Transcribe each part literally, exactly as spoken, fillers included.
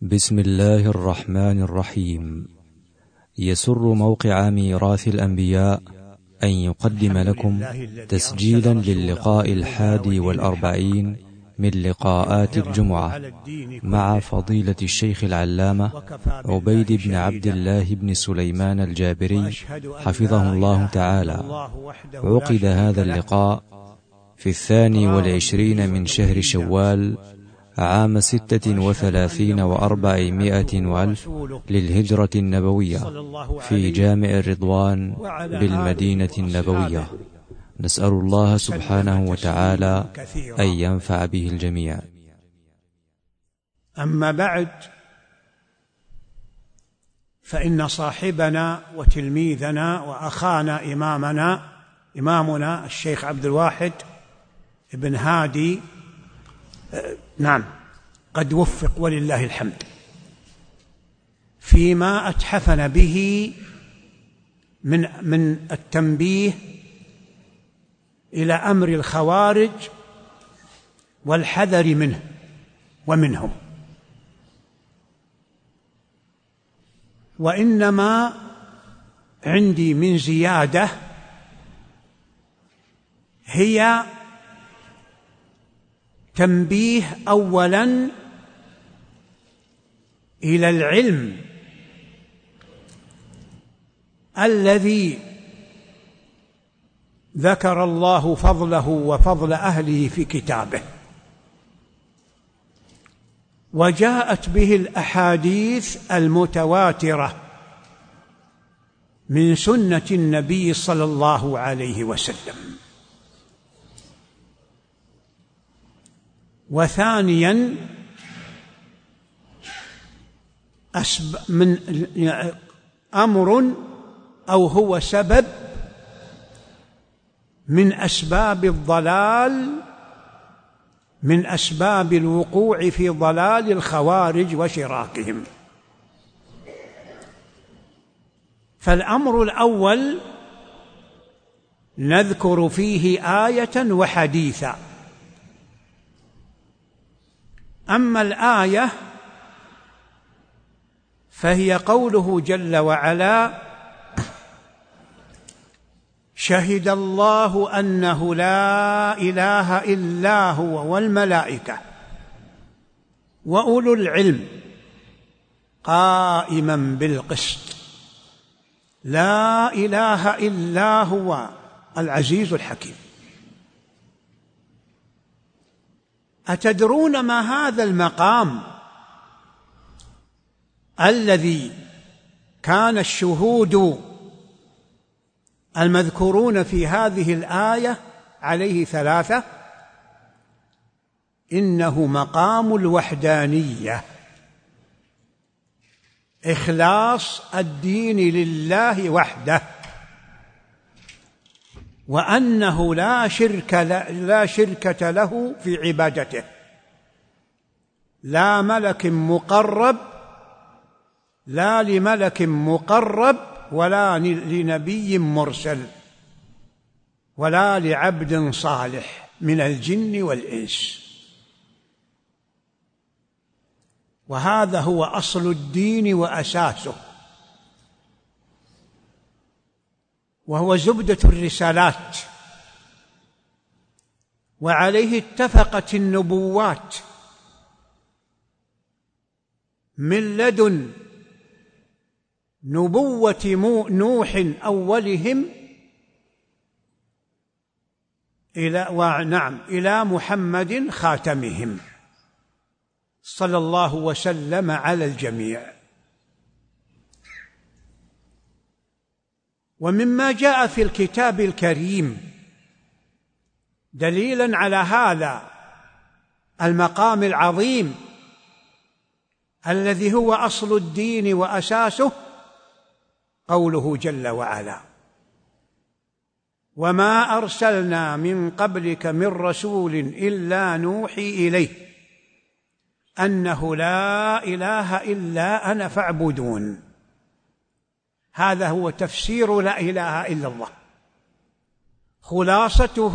بسم الله الرحمن الرحيم. يسر موقع ميراث الأنبياء أن يقدم لكم تسجيلا للقاء الحادي والأربعين من لقاءات الجمعة مع فضيلة الشيخ العلامة عبيد بن عبد الله بن سليمان الجابري حفظه الله تعالى. عقد هذا اللقاء في الثاني والعشرين من شهر شوال عام ستة وثلاثين وأربعمائة وألف للهجرة النبوية في جامع الرضوان بالمدينة النبوية. نسأل الله سبحانه وتعالى أن ينفع به الجميع. أما بعد، فإن صاحبنا وتلميذنا وأخانا إمامنا إمامنا الشيخ عبد الواحد بن هادي نعم قد وفق ولله الحمد فيما أتحفنا به من من التنبيه إلى أمر الخوارج والحذر منه ومنهم. وإنما عندي من زيادة هي تنبيه أولاً إلى العلم الذي ذكر الله فضله وفضل أهله في كتابه، وجاءت به الأحاديث المتواترة من سنة النبي صلى الله عليه وسلم. وثانياً أسب من أمر أو هو سبب من أسباب الضلال، من أسباب الوقوع في ضلال الخوارج وشراكهم. فالأمر الأول نذكر فيه آية وحديثا. أما الآية فهي قوله جل وعلا: شهد الله أنه لا إله إلا هو والملائكة وأولو العلم قائما بالقسط لا إله إلا هو العزيز الحكيم. أتدرون ما هذا المقام الذي كان الشهود المذكورون في هذه الآية عليه ثلاثة؟ إنه مقام الوحدانية، إخلاص الدين لله وحده، وأنه لا شرك لا شركة له في عبادته، لا ملك مقرب لا لملك مقرب ولا لنبي مرسل ولا لعبد صالح من الجن والإنس. وهذا هو أصل الدين وأساسه، وهو زبدة الرسالات، وعليه اتفقت النبوات من لدن نبوة نوح أولهم إلى ونعم إلى محمد خاتمهم صلى الله وسلم على الجميع. ومما جاء في الكتاب الكريم دليلا على هذا المقام العظيم الذي هو أصل الدين وأساسه قوله جل وعلا: وما أرسلنا من قبلك من رسول إلا نوحي إليه أنه لا إله إلا أنا فاعبدون. هذا هو تفسير لا إله إلا الله، خلاصته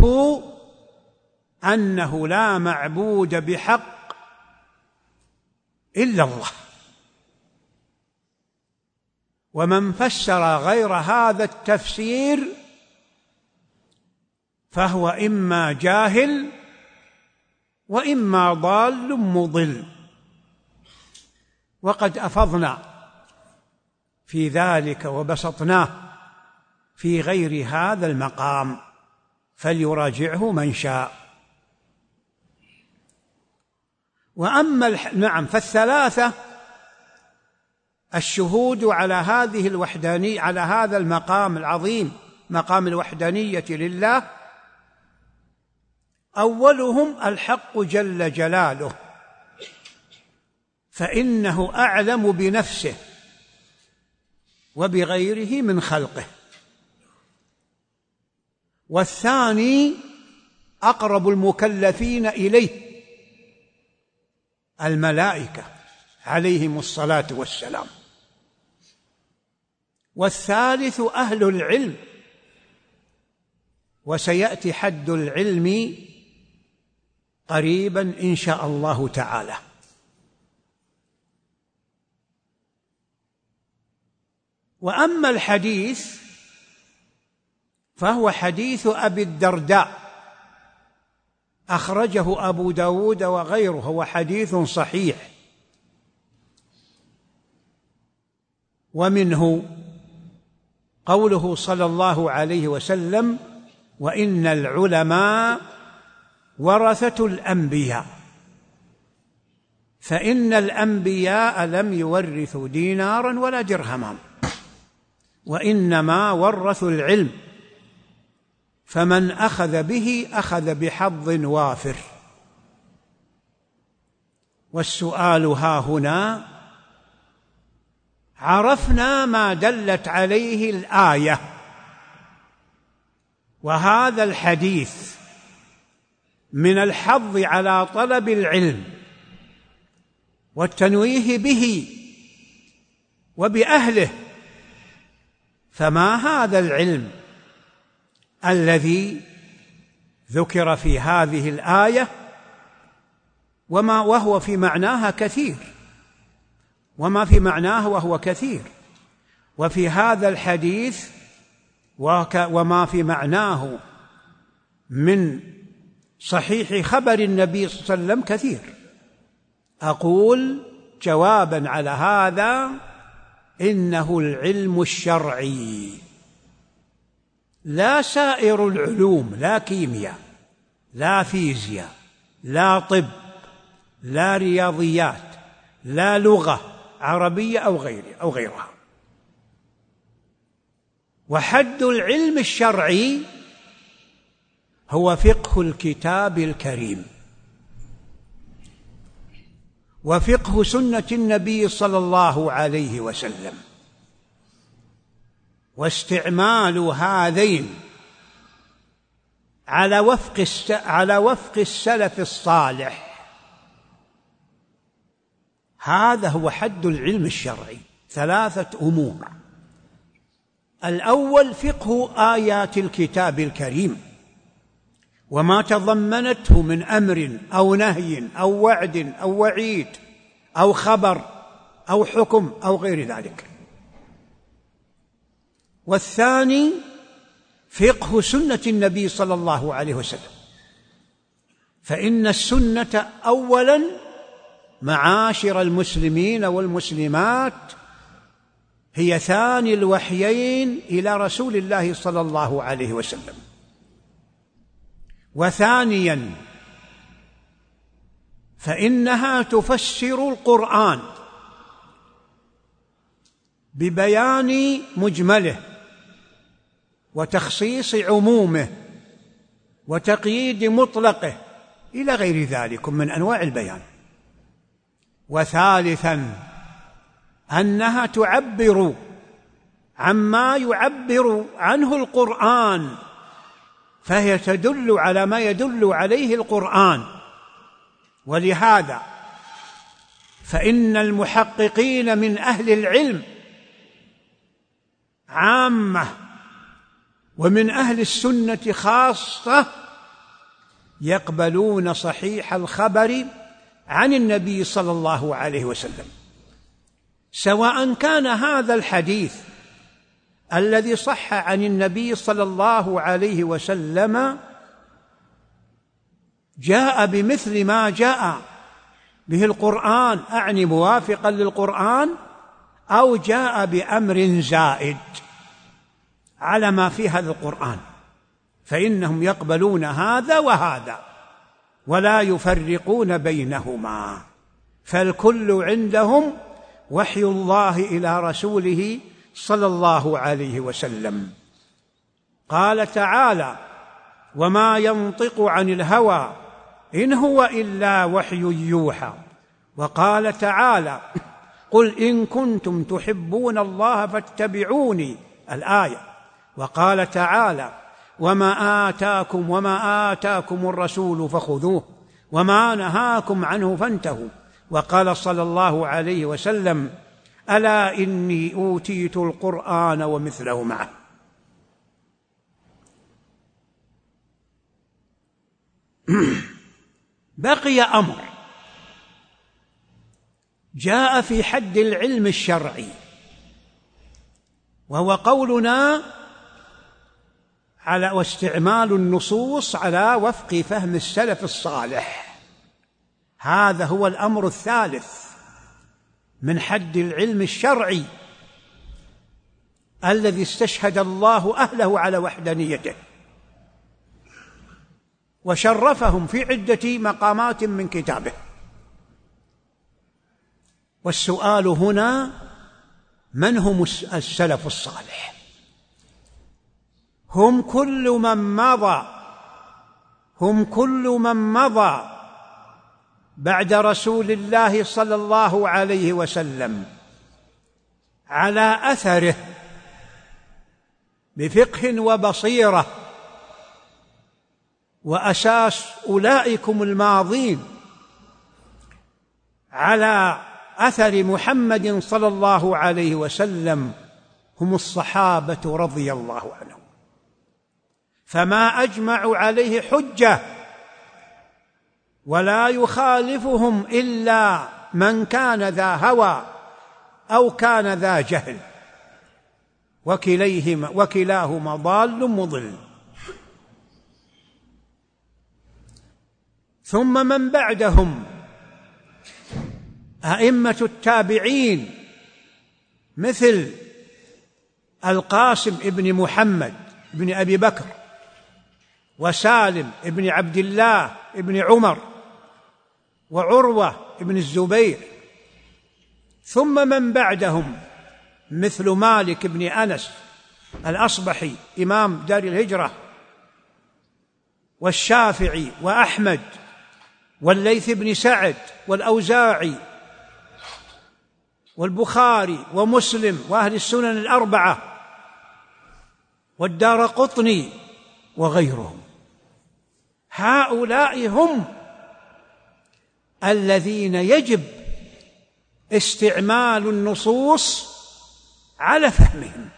أنه لا معبود بحق إلا الله، ومن فسر غير هذا التفسير فهو إما جاهل وإما ضال مضل، وقد أفضنا في ذلك وبسطناه في غير هذا المقام، فليراجعه من شاء. وأما الح... نعم فالثلاثة الشهود على هذه الوحدانية، على هذا المقام العظيم، مقام الوحدانية لله، أولهم الحق جل جلاله، فإنه أعلم بنفسه وبغيره من خلقه. والثاني أقرب المكلفين إليه الملائكة عليهم الصلاة والسلام. والثالث أهل العلم، وسيأتي حد العلم قريبا إن شاء الله تعالى. وأما الحديث فهو حديث أبي الدرداء، أخرجه أبو داود وغيره، هو حديث صحيح. ومنه قوله صلى الله عليه وسلم: وإن العلماء ورثة الأنبياء، فإن الأنبياء لم يورثوا دينارا ولا درهما، وإنما ورثوا العلم، فمن أخذ به أخذ بحظ وافر. والسؤال ها هنا: عرفنا ما دلت عليه الآية وهذا الحديث من الحظ على طلب العلم والتنويه به وبأهله، فما هذا العلم الذي ذكر في هذه الآية وما وهو في معناها كثير، وما في معناه وهو كثير، وفي هذا الحديث وما في معناه من صحيح خبر النبي صلى الله عليه وسلم كثير. أقول جوابا على هذا: إنه العلم الشرعي، لا سائر العلوم، لا كيمياء، لا فيزياء، لا طب، لا رياضيات، لا لغة عربية أو غيرها أو غيرها. وحد العلم الشرعي هو فقه الكتاب الكريم وفقه سنة النبي صلى الله عليه وسلم، واستعمال هذين على وفق على وفق السلف الصالح. هذا هو حد العلم الشرعي. ثلاثة أمور: الأول فقه آيات الكتاب الكريم وما تضمنته من أمر أو نهي أو وعد أو وعيد أو خبر أو حكم أو غير ذلك. والثاني فقه سنة النبي صلى الله عليه وسلم، فإن السنة أولاً معاشر المسلمين والمسلمات هي ثاني الوحيين إلى رسول الله صلى الله عليه وسلم. وثانياً فإنها تفسر القرآن ببيان مجمله وتخصيص عمومه وتقييد مطلقه إلى غير ذلك من أنواع البيان. وثالثاً أنها تعبر عما يعبر عنه القرآن، فهي تدل على ما يدل عليه القرآن. ولهذا فإن المحققين من أهل العلم عامة ومن أهل السنة خاصة يقبلون صحيح الخبر عن النبي صلى الله عليه وسلم، سواء كان هذا الحديث الذي صح عن النبي صلى الله عليه وسلم جاء بمثل ما جاء به القرآن، أعني موافقا للقرآن، أو جاء بأمر زائد على ما في هذا القرآن، فإنهم يقبلون هذا وهذا ولا يفرقون بينهما، فالكل عندهم وحي الله إلى رسوله صلى الله عليه وسلم. قال تعالى: وما ينطق عن الهوى إن هو إلا وحي يوحى. وقال تعالى: قل إن كنتم تحبون الله فاتبعوني، الآية. وقال تعالى: وما آتاكم وما آتاكم الرسول فخذوه وما نهاكم عنه فانتهوا. وقال صلى الله عليه وسلم: ألا إني أوتيت القرآن ومثله معه. بقي أمر جاء في حد العلم الشرعي، وهو قولنا على واستعمال النصوص على وفق فهم السلف الصالح. هذا هو الأمر الثالث من حد العلم الشرعي الذي استشهد الله أهله على وحدانيته وشرفهم في عدة مقامات من كتابه. والسؤال هنا: من هم السلف الصالح؟ هم كل من مضى هم كل من مضى بعد رسول الله صلى الله عليه وسلم على أثره بفقه وبصيرة. وأساس أولئكم الماضين على أثر محمد صلى الله عليه وسلم هم الصحابة رضي الله عنهم، فما أجمعوا عليه حجة، ولا يخالفهم إلا من كان ذا هوى أو كان ذا جهل، وكليهما وكلاهما ضال مضل. ثم من بعدهم أئمة التابعين مثل القاسم ابن محمد ابن أبي بكر، وسالم ابن عبد الله ابن عمر، وعروة ابن الزبير. ثم من بعدهم مثل مالك بن أنس الأصبحي إمام دار الهجرة، والشافعي، وأحمد، والليث بن سعد، والأوزاعي، والبخاري، ومسلم، وأهل السنن الأربعة، والدارقطني، وغيرهم. هؤلاء هم الذين يجب استعمال النصوص على فهمهم،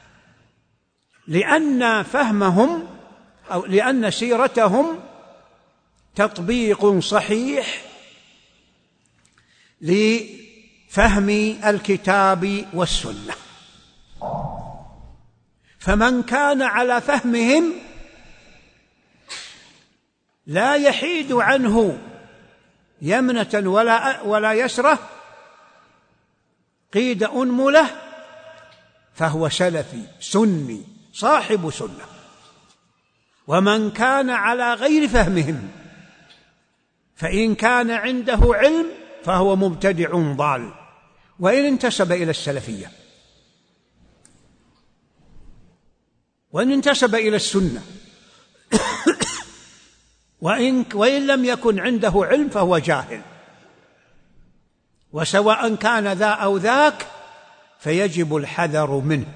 لأن فهمهم أو لأن سيرتهم تطبيق صحيح لفهم الكتاب والسنة. فمن كان على فهمهم لا يحيد عنه يمنة ولا ولا يسرة قيد أنملة فهو سلفي سني صاحب سنة. ومن كان على غير فهمهم فإن كان عنده علم فهو مبتدع ضال، وإن انتسب إلى السلفية، وإن انتسب إلى السنة، وإن, وإن لم يكن عنده علم فهو جاهل. وسواء كان ذا أو ذاك فيجب الحذر منه،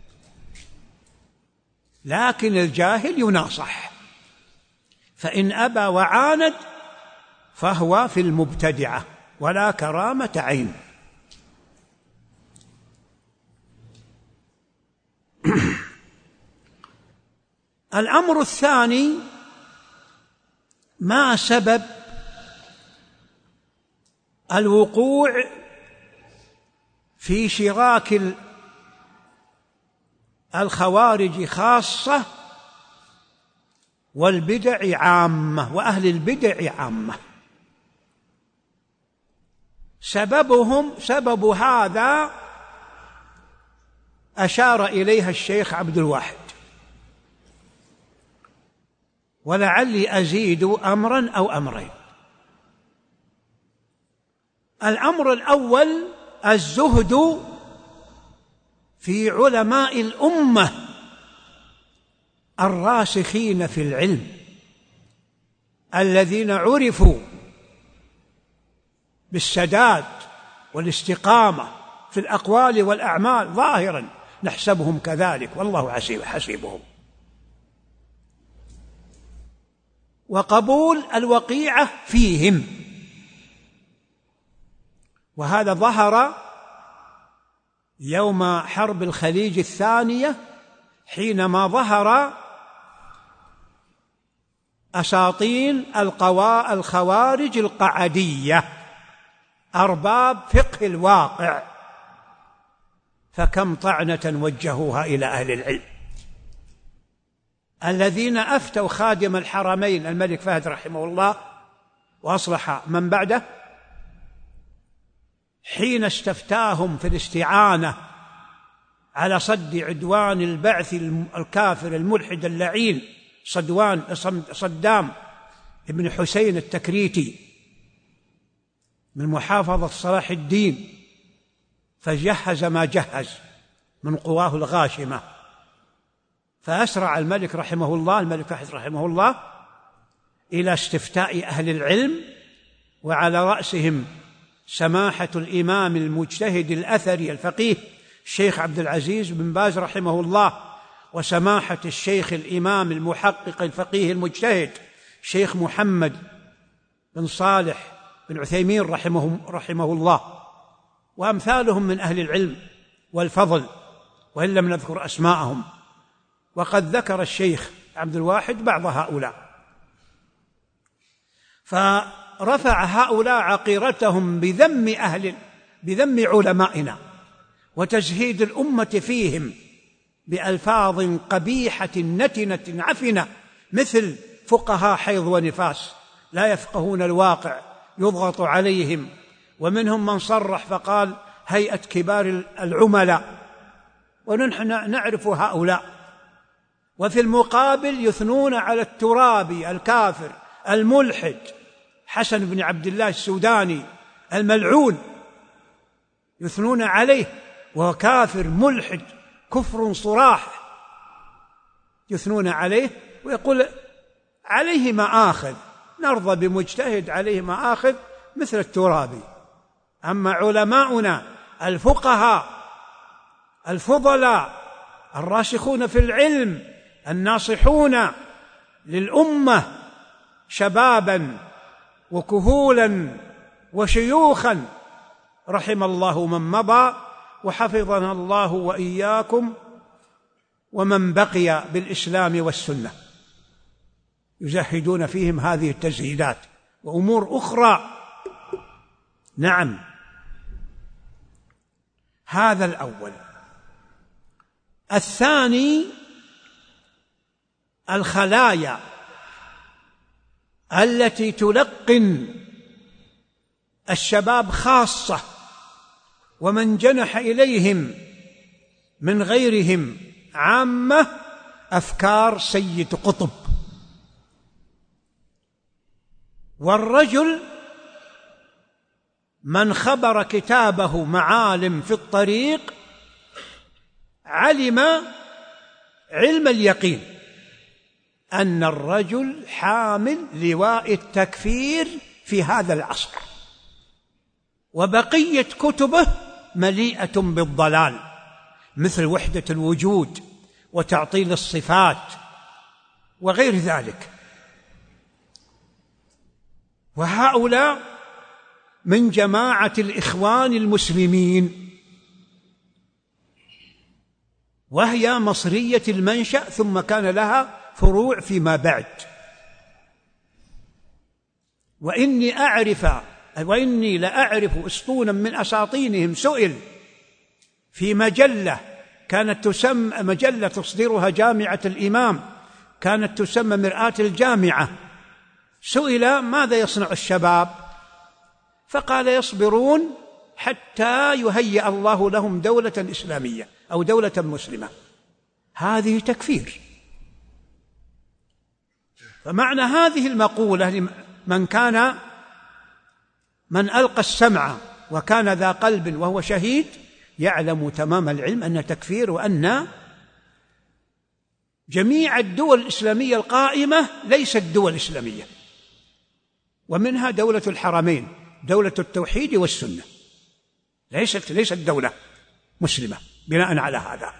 لكن الجاهل يناصح، فإن أبى وعاند فهو في المبتدعة ولا كرامة عين. الأمر الثاني: ما سبب في شراك الخوارج خاصة والبدع عامة، وأهل البدع عامة. سببهم سبب هذا أشار إليها الشيخ عبد الواحد، ولعلي أزيد أمرا أو أمرين. الأمر الأول الزهد في علماء الأمة الراسخين في العلم الذين عرفوا بالسداد والاستقامة في الأقوال والأعمال ظاهرا، نحسبهم كذلك والله حسيبهم، وقبول الوقيعة فيهم. وهذا ظهر يوم حرب الخليج الثانية، حينما ظهر أساطين القوا الخوارج القعدية أرباب فقه الواقع، فكم طعنة وجهوها إلى أهل العلم الذين أفتوا خادم الحرمين الملك فهد رحمه الله وأصلح من بعده حين استفتاهم في الاستعانة على صد عدوان البعث الكافر الملحد اللعين صدوان صدام ابن حسين التكريتي من محافظة صلاح الدين، فجهز ما جهز من قواه الغاشمة، فأسرع الملك رحمه الله الملك فهد رحمه الله إلى استفتاء أهل العلم، وعلى رأسهم سماحة الإمام المجتهد الأثري الفقيه الشيخ عبد العزيز بن باز رحمه الله، وسماحة الشيخ الإمام المحقق الفقيه المجتهد شيخ محمد بن صالح بن عثيمين رحمه, رحمه الله، وأمثالهم من أهل العلم والفضل، وإن لم نذكر أسماءهم. وقد ذكر الشيخ عبد الواحد بعض هؤلاء، فرفع هؤلاء عقيرتهم بذم أهل بذم علمائنا وتزهيد الأمة فيهم بألفاظ قبيحة نتنة عفنة، مثل فقهاء حيض ونفاس لا يفقهون الواقع يضغط عليهم، ومنهم من صرح فقال هيئة كبار العملاء، ونحن نعرف هؤلاء. وفي المقابل يثنون على الترابي الكافر الملحد حسن بن عبد الله السوداني الملعون، يثنون عليه وهو كافر ملحد كفر صراح، يثنون عليه ويقول عليه مآخذ، نرضى بمجتهد عليه مآخذ مثل الترابي. أما علماؤنا الفقهاء الفضلاء الراسخون في العلم الناصحون للأمة شبابا وكهولا وشيوخا، رحم الله من مضى وحفظنا الله وإياكم ومن بقي بالإسلام والسنة، يزهدون فيهم هذه التزهيدات وأمور أخرى. نعم، هذا الأول. الثاني الخلايا التي تلقن الشباب خاصة ومن جنح إليهم من غيرهم عامة أفكار سيد قطب. والرجل من خبر كتابه معالم في الطريق علم علم اليقين أن الرجل حامل لواء التكفير في هذا العصر، وبقية كتبه مليئة بالضلال، مثل وحدة الوجود وتعطيل الصفات وغير ذلك. وهؤلاء من جماعة الإخوان المسلمين، وهي مصرية المنشأ ثم كان لها فروع فيما بعد. وإني أعرف وإني لأعرف أسطونا من أساطينهم سئل في مجلة كانت تسمى مجلة تصدرها جامعة الإمام، كانت تسمى مرآة الجامعة. سئل ماذا يصنع الشباب؟ فقال يصبرون حتى يهيئ الله لهم دولة إسلامية أو دولة مسلمة. هذه تكفير. فمعنى هذه المقولة من كان من ألقى السمع وكان ذا قلب وهو شهيد يعلم تمام العلم أن تكفير، وأن جميع الدول الإسلامية القائمة ليست دول إسلامية، ومنها دولة الحرمين، دولة التوحيد والسنة، ليست ليست دولة مسلمة بناء على هذا.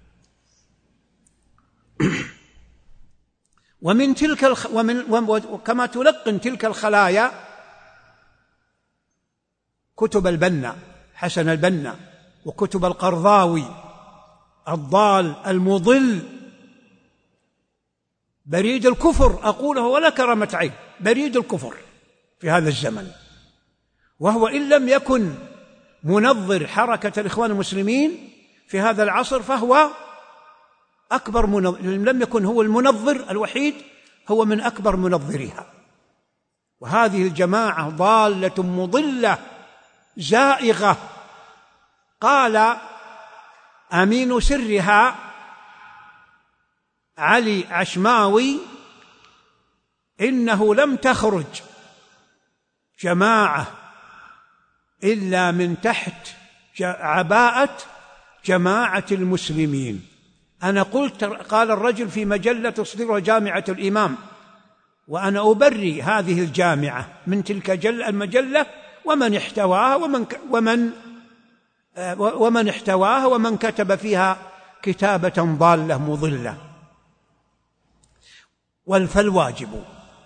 ومن تلك الخ... ومن وكما تلقن تلك الخلايا كتب البنا حسن البنا، وكتب القرضاوي الضال المضل، بريد الكفر، أقوله ولا كرامة عين، بريد الكفر في هذا الزمن، وهو إن لم يكن منظر حركة الإخوان المسلمين في هذا العصر فهو أكبر منظر، إن لم يكن هو المنظر الوحيد هو من أكبر منظريها. وهذه الجماعة ضالة مضلة زائغة. قال أمين سرها علي عشماوي إنه لم تخرج جماعة إلا من تحت عباءة جماعة المسلمين. أنا قلت، قال الرجل في مجلة تصدرها جامعة الإمام، وأنا أبري هذه الجامعة من تلك المجلة ومن احتواها ومن ومن ومن احتواها ومن كتب فيها كتابة ضالة مضلة. فالواجب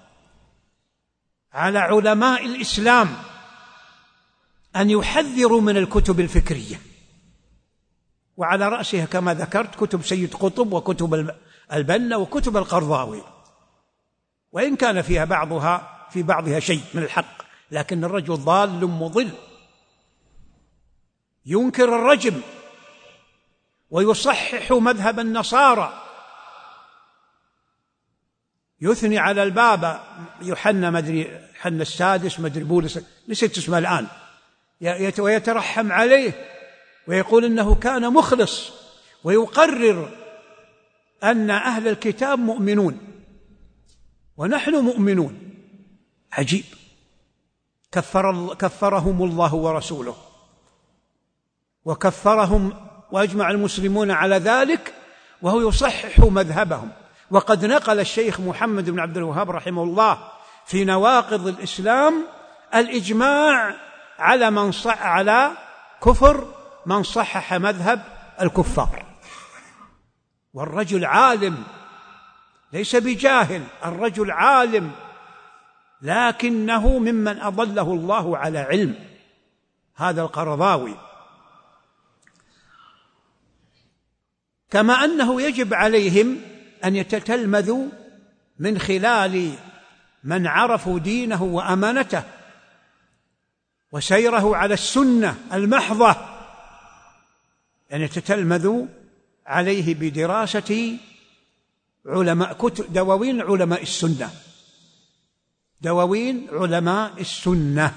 على علماء الإسلام أن يحذروا من الكتب الفكرية، وعلى رأسها كما ذكرت كتب سيد قطب وكتب البنا وكتب القرضاوي، وإن كان فيها بعضها في بعضها شيء من الحق، لكن الرجل ضال مضل ينكر الرجم ويصحح مذهب النصارى، يثني على البابا يوحنا مدري حنا السادس مدري بولس نسيت اسمه الآن، ويترحم عليه ويقول إنه كان مخلص، ويقرر أن أهل الكتاب مؤمنون ونحن مؤمنون. عجيب. كفر كفرهم الله ورسوله وكفرهم وأجمع المسلمون على ذلك، وهو يصحح مذهبهم. وقد نقل الشيخ محمد بن عبد الوهاب رحمه الله في نواقض الإسلام الإجماع على من صح على كفر من صحح مذهب الكفار. والرجل عالم ليس بجاهل، الرجل عالم لكنه ممن أضله الله على علم، هذا القرضاوي. كما أنه يجب عليهم أن يتتلمذوا من خلال من عرفوا دينه وأمانته وسيره على السنة المحضة، أن يتتلمذوا عليه بدراسة علماء كتب دواوين علماء السنة، دواوين علماء السنة.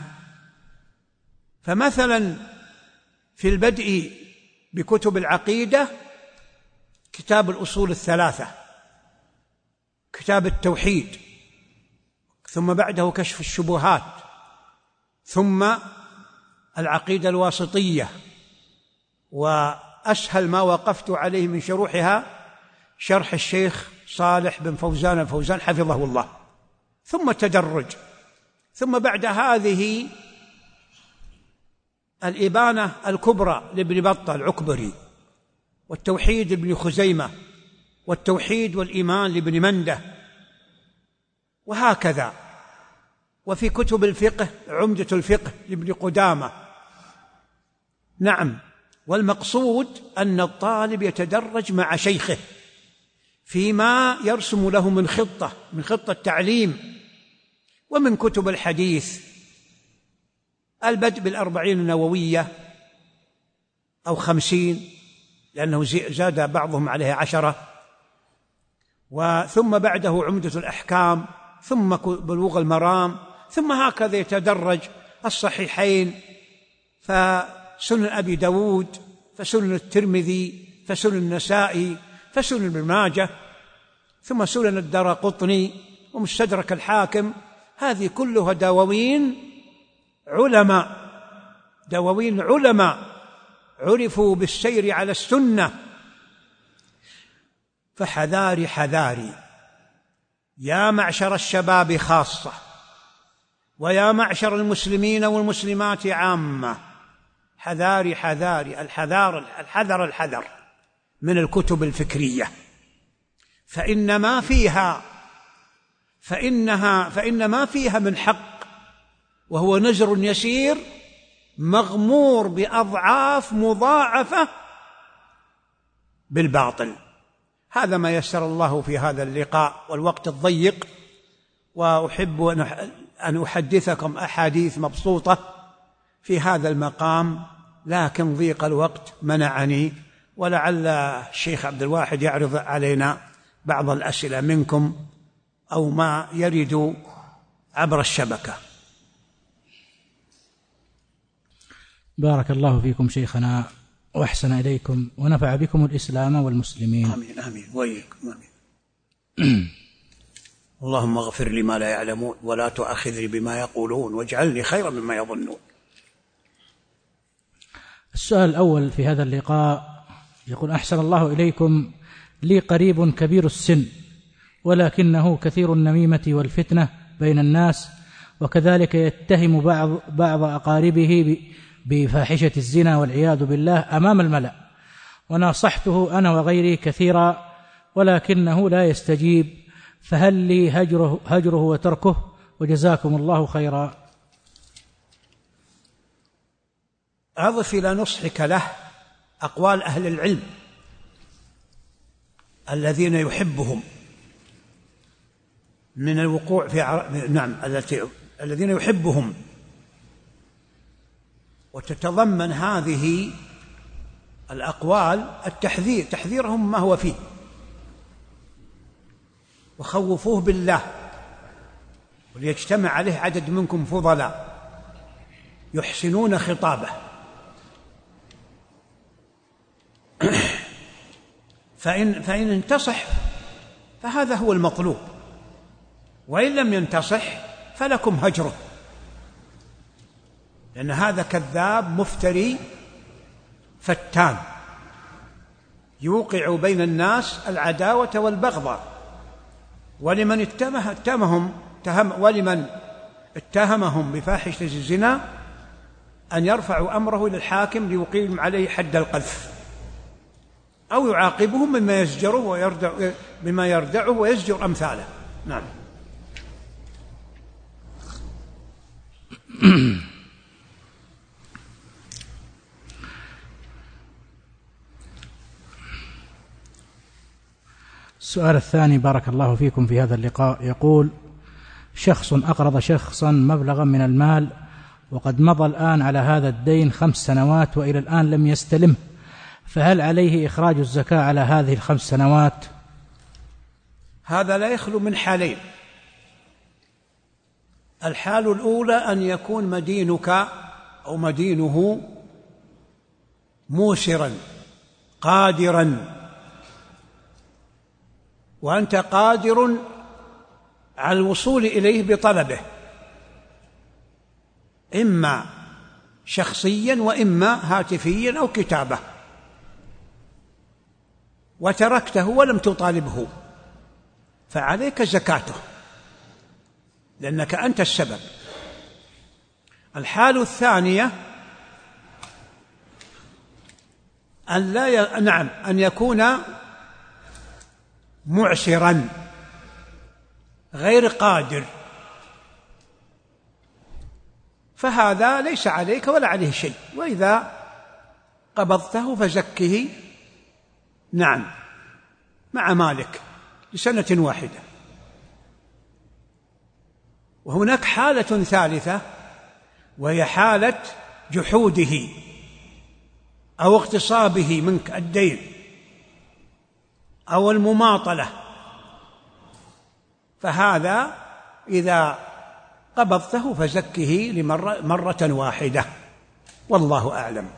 فمثلا في البدء بكتب العقيدة كتاب الأصول الثلاثة، كتاب التوحيد، ثم بعده كشف الشبهات، ثم العقيدة الواسطية، وأسهل ما وقفت عليه من شروحها شرح الشيخ صالح بن فوزان الفوزان حفظه الله، ثم تدرج، ثم بعد هذه الإبانة الكبرى لابن بطة العكبري، والتوحيد لابن خزيمة، والتوحيد والإيمان لابن منده، وهكذا. وفي كتب الفقه عمدة الفقه لابن قدامة. نعم. والمقصود أن الطالب يتدرج مع شيخه فيما يرسم له من خطة من خطة تعليم. ومن كتب الحديث البدء بالأربعين النووية، أو خمسين، لأنه زاد بعضهم عليه عشرة، وثم بعده عمدة الأحكام، ثم بلوغ المرام، ثم هكذا يتدرج الصحيحين، فسنن أبي داود، فسنن الترمذي، فسنن النسائي، فسنن ابن ماجه، ثم سنن الدارقطني، ومستدرك الحاكم. هذه كلها دواوين علماء، دواوين علماء عرفوا بالسير على السنة. فحذاري حذاري يا معشر الشباب خاصة، ويا معشر المسلمين والمسلمات عامة، حذاري حذاري الحذار الحذر الحذر من الكتب الفكرية، فإن ما فيها فإنها فإن ما فيها من حق وهو نزر يسير مغمور بأضعاف مضاعفة بالباطل. هذا ما يسر الله في هذا اللقاء والوقت الضيق، وأحب أن أحدثكم أحاديث مبسوطة في هذا المقام، لكن ضيق الوقت منعني، ولعل الشيخ عبد الواحد يعرض علينا بعض الأسئلة منكم أو ما يرد عبر الشبكة. بارك الله فيكم شيخنا وأحسن إليكم ونفع بكم الإسلام والمسلمين. آمين آمين وإياكم آمين. اللهم اغفر لي ما لا يعلمون ولا تؤاخذني بما يقولون واجعلني خيرا مما يظنون. السؤال الأول في هذا اللقاء يقول: أحسن الله إليكم، لي قريب كبير السن ولكنه كثير النميمة والفتنة بين الناس، وكذلك يتهم بعض بعض أقاربه بفاحشة الزنا والعياذ بالله أمام الملأ، وناصحته أنا وغيري كثيرا ولكنه لا يستجيب، فهل لي هجره, هجره وتركه؟ وجزاكم الله خيرا. أضف إلى نصحك له أقوال أهل العلم الذين يحبهم من الوقوع في عر... نعم التي... الذين يحبهم، وتتضمن هذه الأقوال التحذير، تحذيرهم ما هو فيه، وخوفوه بالله، وليجتمع عليه عدد منكم فضلاء يحسنون خطابه. فإن, فإن انتصح فهذا هو المطلوب، وإن لم ينتصح فلكم هجره، لأن هذا كذاب مفتري فتان يوقع بين الناس العداوة والبغضاء، ولمن اتهمهم اتهمهم اتهم ولمن اتهمهم بفاحشة الزنا أن يرفعوا أمره إلى الحاكم ليقيم عليه حد القذف، أو يعاقبهم بما يزجره ويردع بما يردعه ويزجر أمثاله. نعم. السؤال الثاني بارك الله فيكم في هذا اللقاء يقول: شخص أقرض شخصا مبلغا من المال وقد مضى الآن على هذا الدين خمس سنوات وإلى الآن لم يستلمه، فهل عليه إخراج الزكاة على هذه الخمس سنوات؟ هذا لا يخلو من حالين: الحال الأولى أن يكون مدينك أو مدينه موسرا قادرا، وأنت قادر على الوصول إليه بطلبه، إما شخصيا وإما هاتفيا أو كتابة، وتركته ولم تطالبه، فعليك زكاته لأنك أنت السبب. الحالة الثانية أن لا ي... نعم أن يكون معسرا غير قادر، فهذا ليس عليك ولا عليه شيء، وإذا قبضته فزكه نعم مع مالك لسنة واحدة. وهناك حالة ثالثة وهي حالة جحوده، أو اغتصابه منك الدين أو المماطلة، فهذا إذا قبضته فزكه لمرة مرة واحدة، والله أعلم.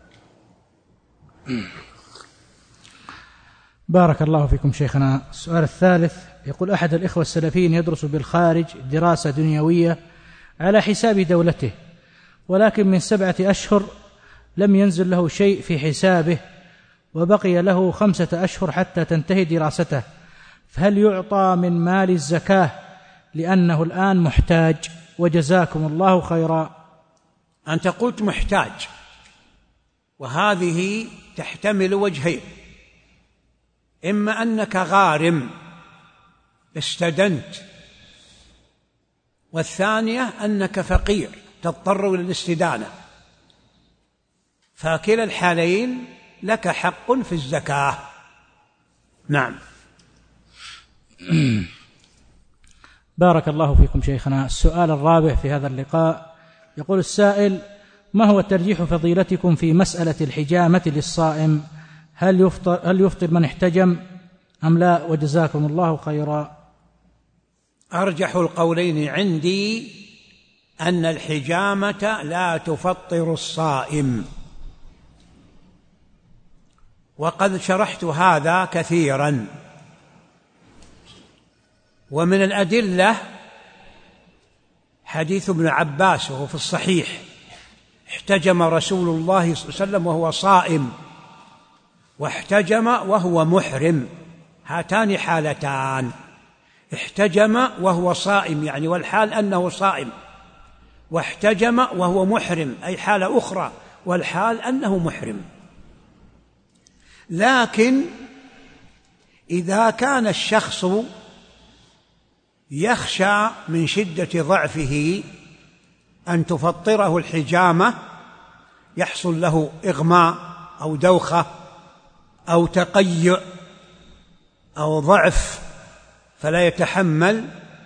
بارك الله فيكم شيخنا. السؤال الثالث يقول: أحد الإخوة السلفيين يدرس بالخارج دراسة دنيوية على حساب دولته، ولكن من سبعة أشهر لم ينزل له شيء في حسابه، وبقي له خمسة أشهر حتى تنتهي دراسته، فهل يعطى من مال الزكاة لأنه الآن محتاج؟ وجزاكم الله خيرا. أنت قلت محتاج، وهذه تحتمل وجهين: إما أنك غارم استدنت، والثانية أنك فقير تضطر إلى الاستدانة، فكلا الحالين لك حق في الزكاة. نعم. بارك الله فيكم شيخنا. السؤال الرابع في هذا اللقاء يقول السائل: ما هو ترجيح فضيلتكم في مسألة الحجامة للصائم؟ هل يفطر, هل يفطر من احتجم أم لا؟ وجزاكم الله خيرا. أرجح القولين عندي أن الحجامة لا تفطر الصائم، وقد شرحت هذا كثيرا. ومن الأدلة حديث ابن عباس وهو في الصحيح: احتجم رسول الله صلى الله عليه وسلم وهو صائم، واحتجم وهو محرم، هاتان حالتان: احتجم وهو صائم يعني والحال أنه صائم، واحتجم وهو محرم أي حالة أخرى والحال أنه محرم. لكن إذا كان الشخص يخشى من شدة ضعفه أن تفطره الحجامة، يحصل له إغماء أو دوخة أو تقيؤ أو ضعف فلا يتحمل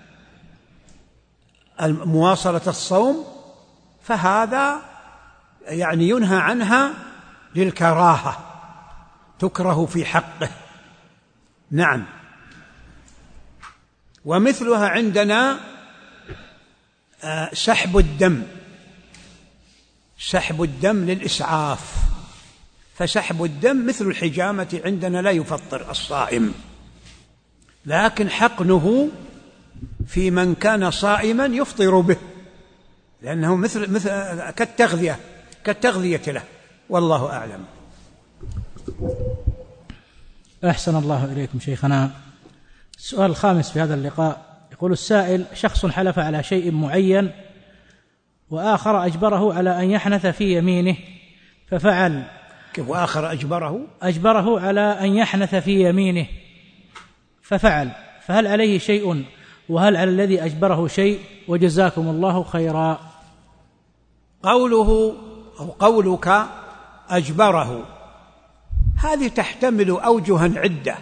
مواصلة الصوم، فهذا يعني ينهى عنها للكراهة، تكره في حقه. نعم. ومثلها عندنا سحب الدم، سحب الدم للإسعاف، فسحب الدم مثل الحجامة عندنا لا يفطر الصائم، لكن حقنه في من كان صائما يفطر به، لأنه مثل مثل كالتغذية كالتغذية له، والله أعلم. أحسن الله إليكم شيخنا. السؤال الخامس في هذا اللقاء يقول السائل: شخص حلف على شيء معين وآخر أجبره على أن يحنث في يمينه ففعل. كيف وآخر أجبره؟ أجبره على أن يحنث في يمينه ففعل، فهل عليه شيء وهل على الذي أجبره شيء؟ وجزاكم الله خيرا. قوله أو قولك أجبره هذه تحتمل أوجها عدة،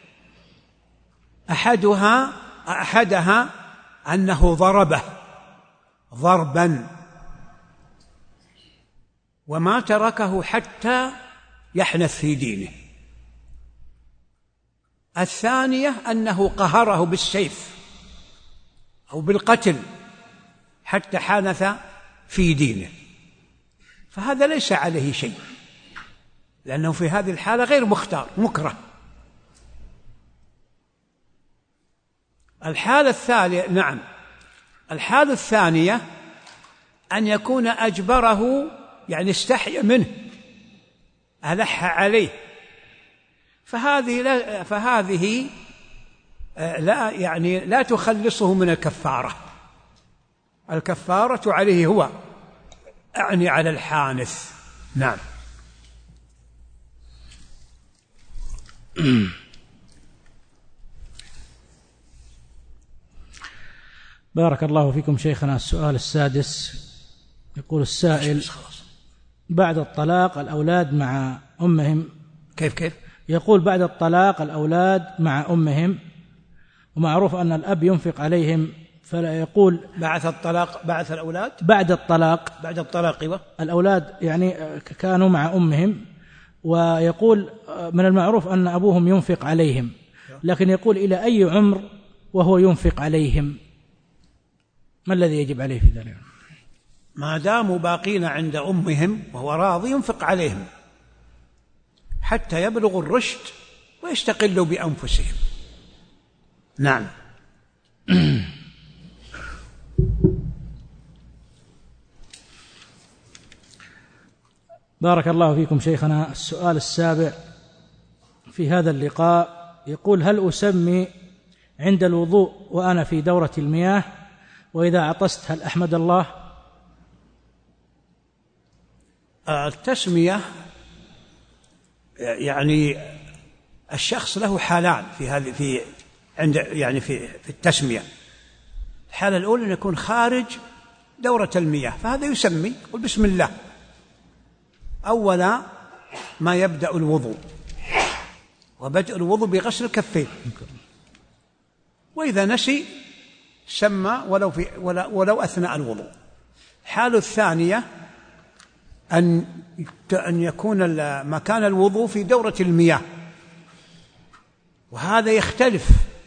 أحدها أحدها أنه ضربه ضربا وما تركه حتى يحنث في دينه. الثانية أنه قهره بالسيف أو بالقتل حتى حانث في دينه، فهذا ليس عليه شيء، لأنه في هذه الحالة غير مختار، مكره. الحالة الثانية نعم الحالة الثانية أن يكون أجبره يعني استحي منه، ألح عليه، فهذه لا فهذه لا يعني لا تخلصه من الكفارة. الكفارة عليه هو، أعني على الحانث. نعم. بارك الله فيكم شيخنا. السؤال السادس يقول السائل: بعد الطلاق الأولاد مع أمهم. كيف كيف؟ يقول بعد الطلاق الأولاد مع أمهم، ومعروف أن الأب ينفق عليهم، فلا يقول بعث الطلاق بعث الأولاد بعد الطلاق بعد الطلاق ايوه الأولاد يعني كانوا مع أمهم، ويقول من المعروف أن أبوهم ينفق عليهم، لكن يقول إلى أي عمر وهو ينفق عليهم؟ ما الذي يجب عليه في ذلك؟ ما داموا باقين عند أمهم وهو راضي ينفق عليهم حتى يبلغوا الرشد ويستقلوا بأنفسهم. نعم. بارك الله فيكم شيخنا. السؤال السابع في هذا اللقاء يقول: هل أسمي عند الوضوء وأنا في دورة المياه؟ وإذا عطست هل أحمد الله؟ التسمية يعني الشخص له حالان في هذه في عند يعني في في التسمية. الحالة الأولى أن يكون خارج دورة المياه، فهذا يسمي يقول بسم الله أول ما يبدأ الوضوء، وبدء الوضوء بغسل الكفين، وإذا نسي سمى ولو في ولو أثناء الوضوء. الحالة الثانية أن أن يكون مكان الوضوء في دورة المياه، وهذا يختلف،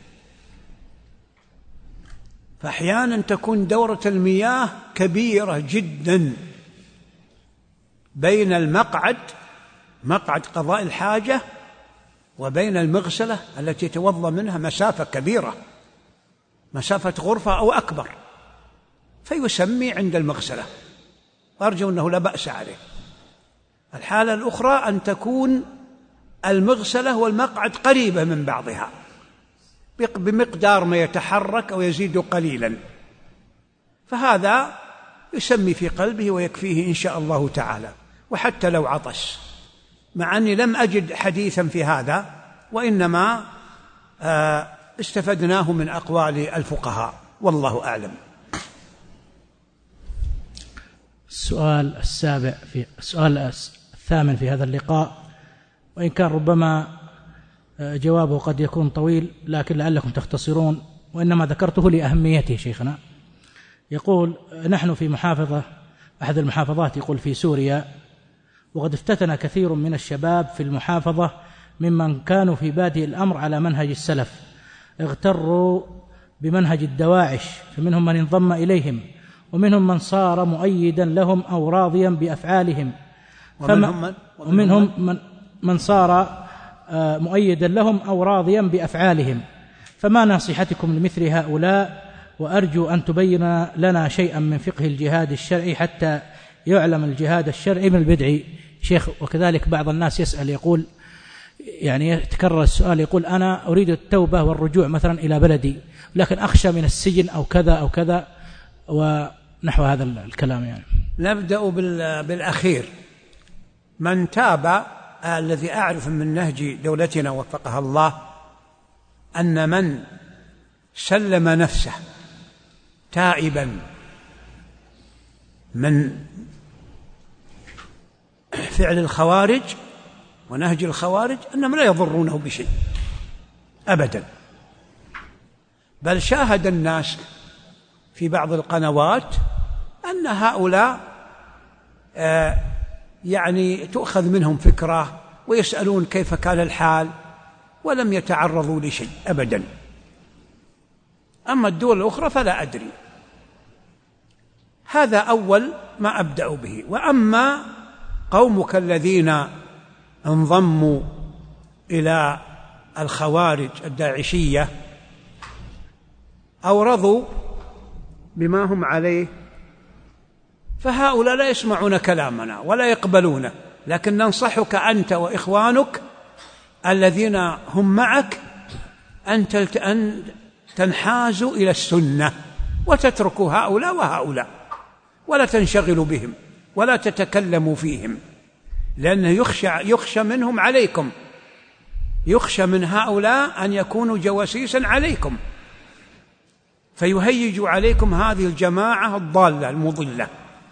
فأحيانا تكون دورة المياه كبيرة جدا بين المقعد مقعد قضاء الحاجة وبين المغسلة التي يتوضأ منها مسافة كبيرة، مسافة غرفة أو أكبر، فيسمي عند المغسلة، أرجو أنه لا بأس عليه. الحالة الأخرى أن تكون المغسلة والمقعد قريبة من بعضها بمقدار ما يتحرك أو يزيد قليلا، فهذا يسمي في قلبه ويكفيه إن شاء الله تعالى، وحتى لو عطس، مع أني لم أجد حديثا في هذا، وإنما استفدناه من أقوال الفقهاء، والله أعلم. السؤال السابع في السؤال الثامن في هذا اللقاء، وإن كان ربما جوابه قد يكون طويل لكن لعلكم تختصرون، وإنما ذكرته لأهميته شيخنا. يقول: نحن في محافظة أحد المحافظات يقول في سوريا، وقد افتتن كثير من الشباب في المحافظة ممن كانوا في بادئ الأمر على منهج السلف، اغتروا بمنهج الدواعش، فمنهم من انضم إليهم، ومنهم من صار مؤيدا لهم أو راضيا بأفعالهم، فما ومنهم من, من صار مؤيدا لهم أو راضيا بأفعالهم، فما نصيحتكم لمثل هؤلاء؟ وأرجو أن تبين لنا شيئا من فقه الجهاد الشرعي حتى يعلم الجهاد الشرعي من البدع. شيخ، وكذلك بعض الناس يسأل يقول، يعني يتكرر السؤال، يقول: أنا أريد التوبة والرجوع مثلا إلى بلدي، لكن أخشى من السجن أو كذا أو كذا ونحو هذا الكلام. يعني نبدأ بالأخير. من تاب، الذي أعرف من نهج دولتنا وفقها الله أن من سلم نفسه تائبا من فعل الخوارج ونهج الخوارج أنهم لا يضرونه بشيء أبدا، بل شاهد الناس في بعض القنوات أن هؤلاء آه يعني تؤخذ منهم فكرة ويسألون كيف كان الحال، ولم يتعرضوا لشيء أبدا. أما الدول الأخرى فلا أدري. هذا أول ما أبدأ به. وأما قومك الذين انضموا إلى الخوارج الداعشية أو رضوا بما هم عليه، فهؤلاء لا يسمعون كلامنا ولا يقبلونه، لكن ننصحك أنت وإخوانك الذين هم معك أن تنحازوا إلى السنة وتتركوا هؤلاء وهؤلاء، ولا تنشغلوا بهم ولا تتكلموا فيهم، لأنه يخشى, يخشى منهم عليكم، يخشى من هؤلاء أن يكونوا جواسيسا عليكم فيهيجوا عليكم هذه الجماعة الضالة المضلة.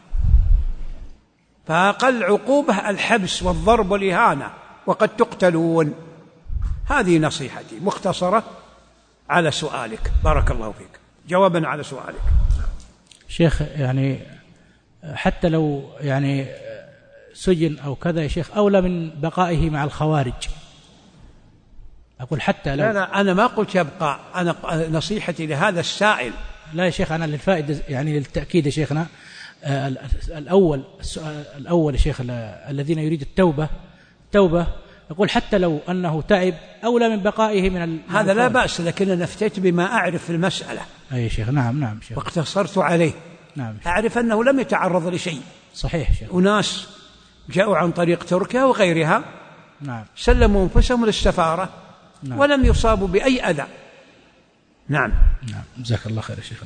فأقل عقوبة الحبس والضرب والإهانة، وقد تقتلون. هذه نصيحتي مختصرة على سؤالك، بارك الله فيك، جوابا على سؤالك. شيخ، يعني حتى لو يعني سجن أو كذا يا شيخ أولى من بقائه مع الخوارج؟ أقول حتى لو لا لا أنا ما قلت يبقى، أنا نصيحتي لهذا السائل. لا يا شيخ أنا للفائدة يعني للتأكيد يا شيخنا، الأول السؤال الأول يا شيخ الذين يريد التوبة توبة يقول حتى لو أنه تعب أولى من بقائه من هذا لا بأس، لكن أنا افتيت بما أعرف في المسألة. أي شيخ نعم نعم شيخ واقتصرت عليه. نعم شيخ. أعرف أنه لم يتعرض لشيء. صحيح شيخ. وناس جاءوا عن طريق تركيا وغيرها نعم سلموا أنفسهم للسفارة نعم. ولم يصابوا بأي أذى. نعم نعم جزاك الله خير يا شيخنا.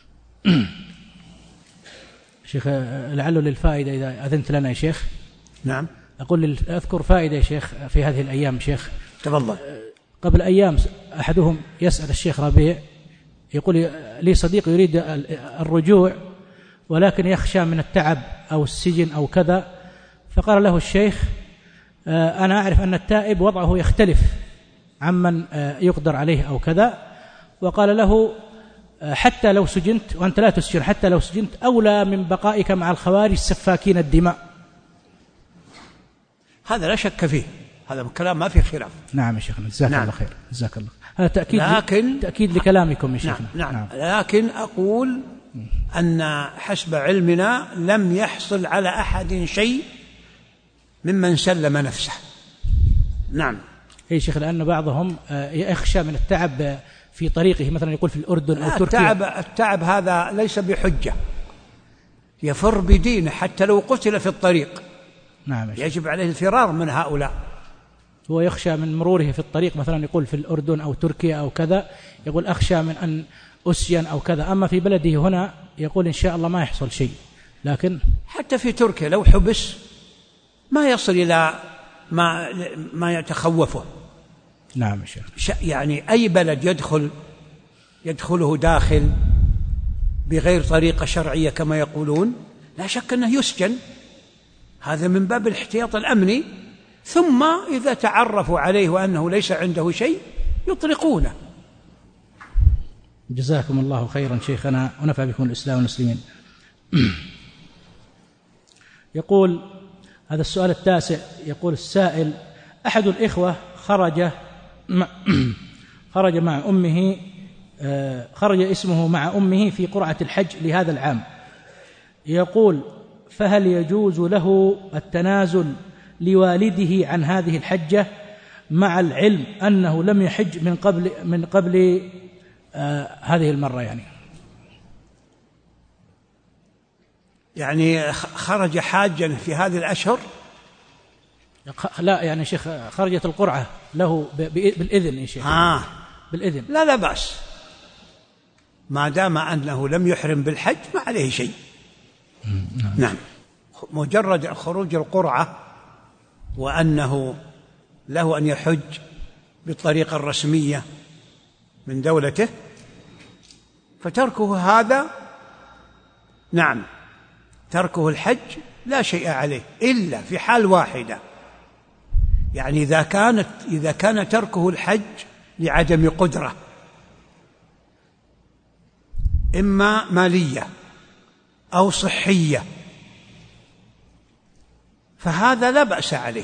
شيخ لعله للفائدة إذا أذنت لنا يا شيخ. نعم أقول أذكر فائدة يا شيخ في هذه الأيام شيخ. تفضل. قبل أيام أحدهم يسأل الشيخ ربيع يقول لي صديق يريد الرجوع ولكن يخشى من التعب أو السجن أو كذا، فقال له الشيخ أنا أعرف أن التائب وضعه يختلف عمن يقدر عليه أو كذا، وقال له حتى لو سجنت وأنت لا تسجن، حتى لو سجنت أولى من بقائك مع الخوارج سفاكين الدماء. هذا لا شك فيه، هذا كلام ما فيه خلاف. نعم يا شيخنا جزاك نعم. الله خير جزاك الله. هذا تأكيد لكن تأكيد لكلامكم يا شيخنا. نعم. نعم. نعم لكن أقول أن حسب علمنا لم يحصل على أحد شيء ممن سلم نفسه. نعم يا شيخ لأن بعضهم يخشى من التعب في طريقه، مثلا يقول في الأردن أو تركيا. التعب, التعب هذا ليس بحجة، يفر بدينه حتى لو قتل في الطريق. نعم يجب عليه الفرار من هؤلاء. هو يخشى من مروره في الطريق، مثلا يقول في الأردن أو تركيا أو كذا، يقول أخشى من أن أسين أو كذا. أما في بلده هنا يقول إن شاء الله ما يحصل شيء. لكن حتى في تركيا لو حبس ما يصل إلى ما ما يتخوفه. نعم شيخ. يعني أي بلد يدخل يدخله داخل بغير طريقة شرعية كما يقولون لا شك أنه يسجن، هذا من باب الاحتياط الأمني، ثم إذا تعرفوا عليه وأنه ليس عنده شيء يطلقونه. جزاكم الله خيرا شيخنا ونفع بكم الإسلام والمسلمين. يقول هذا السؤال التاسع، يقول السائل أحد الإخوة خرج مع خرج مع أمه خرج اسمه مع أمه في قرعة الحج لهذا العام، يقول فهل يجوز له التنازل لوالده عن هذه الحجة مع العلم أنه لم يحج من قبل من قبل آه هذه المرة؟ يعني يعني خرج حاجا في هذه الأشهر؟ لا يعني شيخ خرجت القرعة له بالإذن يا شيخ. آه بالإذن. لا لا بأس، ما دام أنه لم يحرم بالحج ما عليه شيء. نعم مجرد خروج القرعة وأنه له أن يحج بالطريقة الرسمية من دولته فتركه هذا نعم تركه الحج لا شيء عليه، إلا في حال واحدة، يعني إذا كانت إذا كان تركه الحج لعدم قدرة إما مالية أو صحية فهذا لا بأس عليه.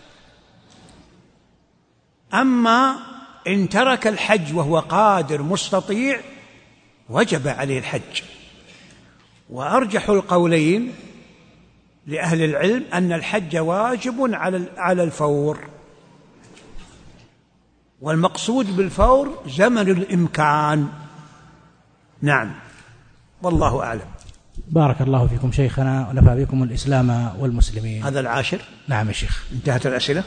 أما إن ترك الحج وهو قادر مستطيع وجب عليه الحج. وأرجح القولين لأهل العلم أن الحج واجب على الفور، والمقصود بالفور زمن الإمكان. نعم والله أعلم. بارك الله فيكم شيخنا ونفع بكم الإسلام والمسلمين. هذا العاشر. نعم يا شيخ. انتهت الأسئلة.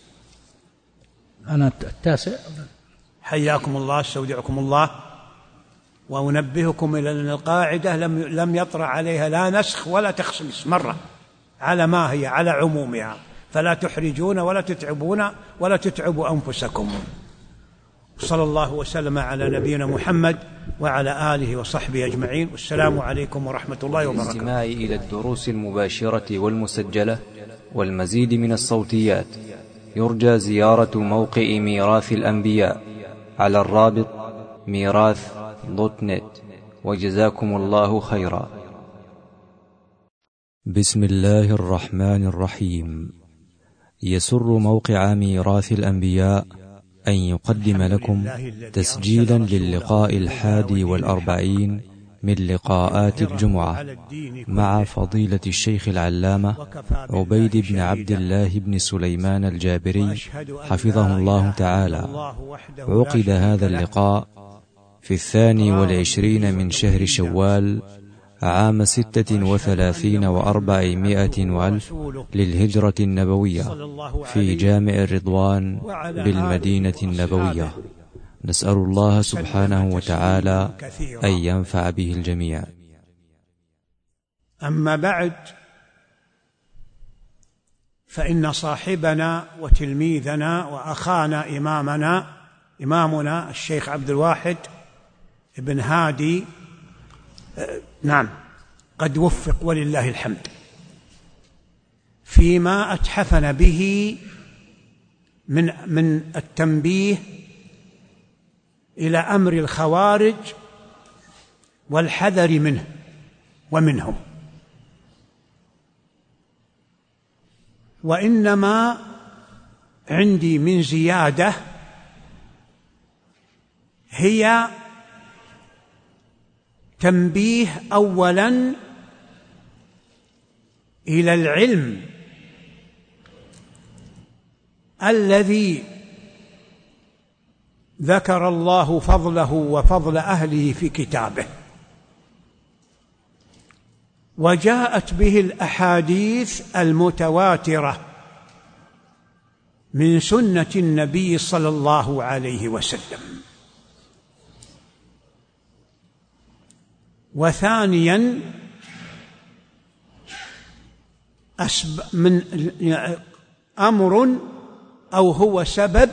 أنا التاسع. حياكم الله استودعكم الله، وأنبهكم إلى أن القاعدة لم لم يطرأ عليها لا نسخ ولا تخصيص مرة، على ما هي على عمومها، فلا تحرجون ولا تتعبون ولا تتعبوا أنفسكم. صلى الله وسلم على نبينا محمد وعلى آله وصحبه أجمعين، والسلام عليكم ورحمة الله وبركاته. للاستماع إلى الدروس المباشرة والمسجلة والمزيد من الصوتيات يرجى زيارة موقع ميراث الأنبياء على الرابط ميراث دوت نت، وجزاكم الله خيرا. بسم الله الرحمن الرحيم. يسر موقع ميراث الأنبياء أن يقدم لكم تسجيلا للقاء الحادي والأربعين من لقاءات الجمعة مع فضيلة الشيخ العلامة عبيد بن عبد الله بن سليمان الجابري حفظه الله تعالى. عقد هذا اللقاء في الثاني والعشرين من شهر شوال عام ستة وثلاثين وأربعمائة وألف للهجرة النبوية في جامع الرضوان بالمدينة النبوية. نسأل الله سبحانه وتعالى أن ينفع به الجميع. أما بعد، فإن صاحبنا وتلميذنا وأخانا إمامنا إمامنا الشيخ عبد الواحد بن هادي نعم قد وفق ولله الحمد فيما أتحفنا به من من التنبيه إلى أمر الخوارج والحذر منه ومنهم. وإنما عندي من زيادة هي تنبيه أولاً إلى العلم الذي ذكر الله فضله وفضل أهله في كتابه، وجاءت به الأحاديث المتواترة من سنة النبي صلى الله عليه وسلم. وثانياً أسب من أمر أو هو سبب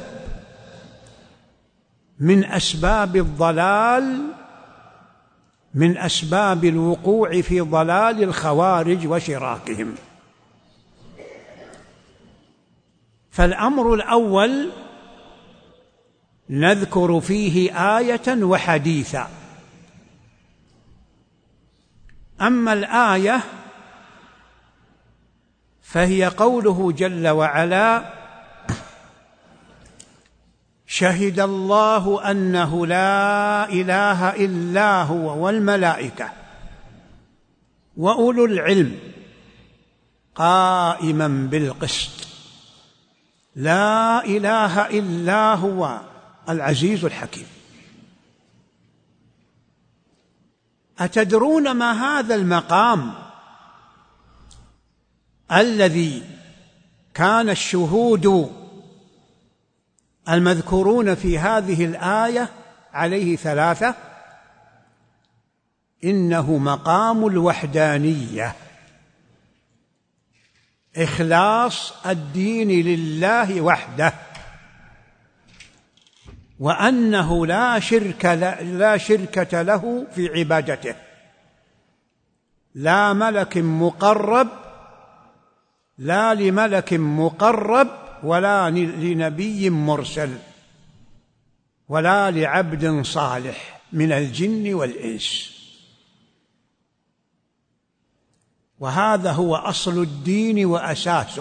من أسباب الضلال، من أسباب الوقوع في ضلال الخوارج وشراكهم. فالأمر الأول نذكر فيه آية وحديثا. أما الآية فهي قوله جل وعلا: شهد الله أنه لا إله إلا هو والملائكة وأولو العلم قائما بالقسط لا إله إلا هو العزيز الحكيم. أتدرون ما هذا المقام الذي كان الشهود المذكورون في هذه الآية عليه ثلاثة؟ إنه مقام الوحدانية، إخلاص الدين لله وحده، وأنه لا شرك لا شركة له في عبادته، لا ملك مقرب لا لملك مقرب ولا لنبي مرسل ولا لعبد صالح من الجن والإنس. وهذا هو أصل الدين وأساسه،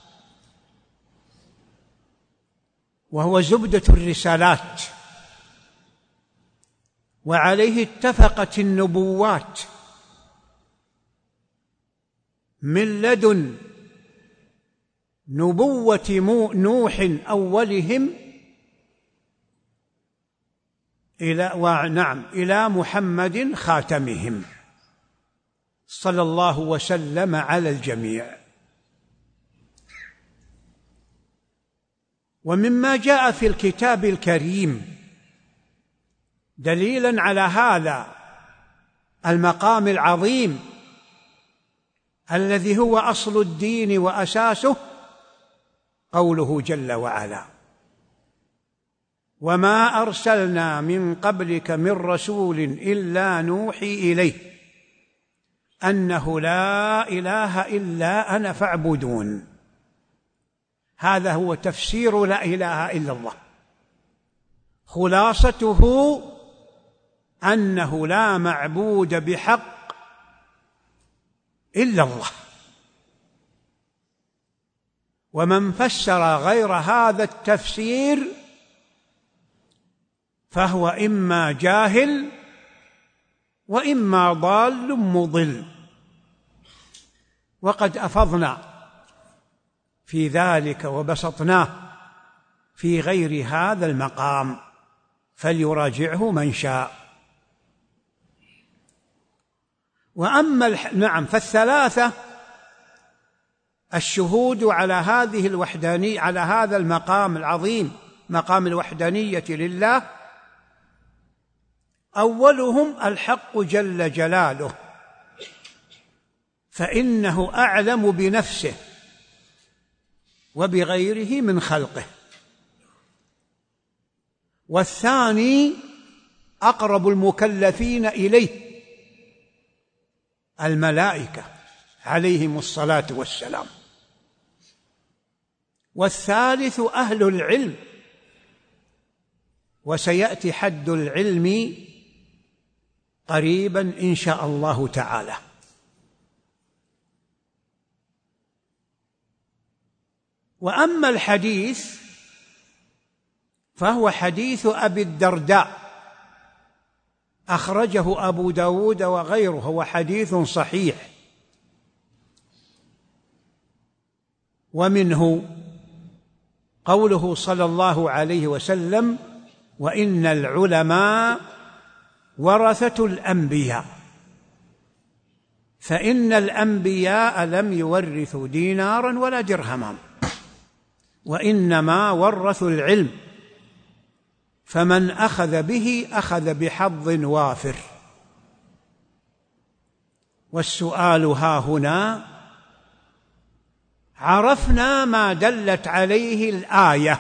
وهو زبدة الرسالات، وعليه اتفقت النبوات من لدن نبوة نوح أولهم إلى ونعم إلى محمد خاتمهم صلى الله وسلم على الجميع. ومما جاء في الكتاب الكريم دليلا على هذا المقام العظيم الذي هو أصل الدين وأساسه قوله جل وعلا: وما أرسلنا من قبلك من رسول إلا نوحي إليه أنه لا إله إلا أنا فاعبدون. هذا هو تفسير لا إله إلا الله، خلاصته أنه لا معبود بحق إلا الله، ومن فسر غير هذا التفسير فهو إما جاهل وإما ضال مضل، وقد أفضنا في ذلك وبسطناه في غير هذا المقام، فليراجعه من شاء. وأما الح... نعم فالثلاثة الشهود على هذه الوحدانية، على هذا المقام العظيم مقام الوحدانية لله، أولهم الحق جل جلاله، فإنه أعلم بنفسه وبغيره من خلقه. والثاني أقرب المكلفين إليه الملائكة عليهم الصلاة والسلام. والثالث أهل العلم، وسيأتي حد العلم قريبا إن شاء الله تعالى. وأما الحديث فهو حديث أبي الدرداء، أخرجه أبو داود وغيره، هو حديث صحيح. ومنه قوله صلى الله عليه وسلم: وإن العلماء ورثة الأنبياء، فإن الأنبياء لم يورثوا دينارا ولا درهما، وإنما ورثوا العلم، فمن أخذ به أخذ بحظ وافر. والسؤال ها هنا: عرفنا ما دلت عليه الآية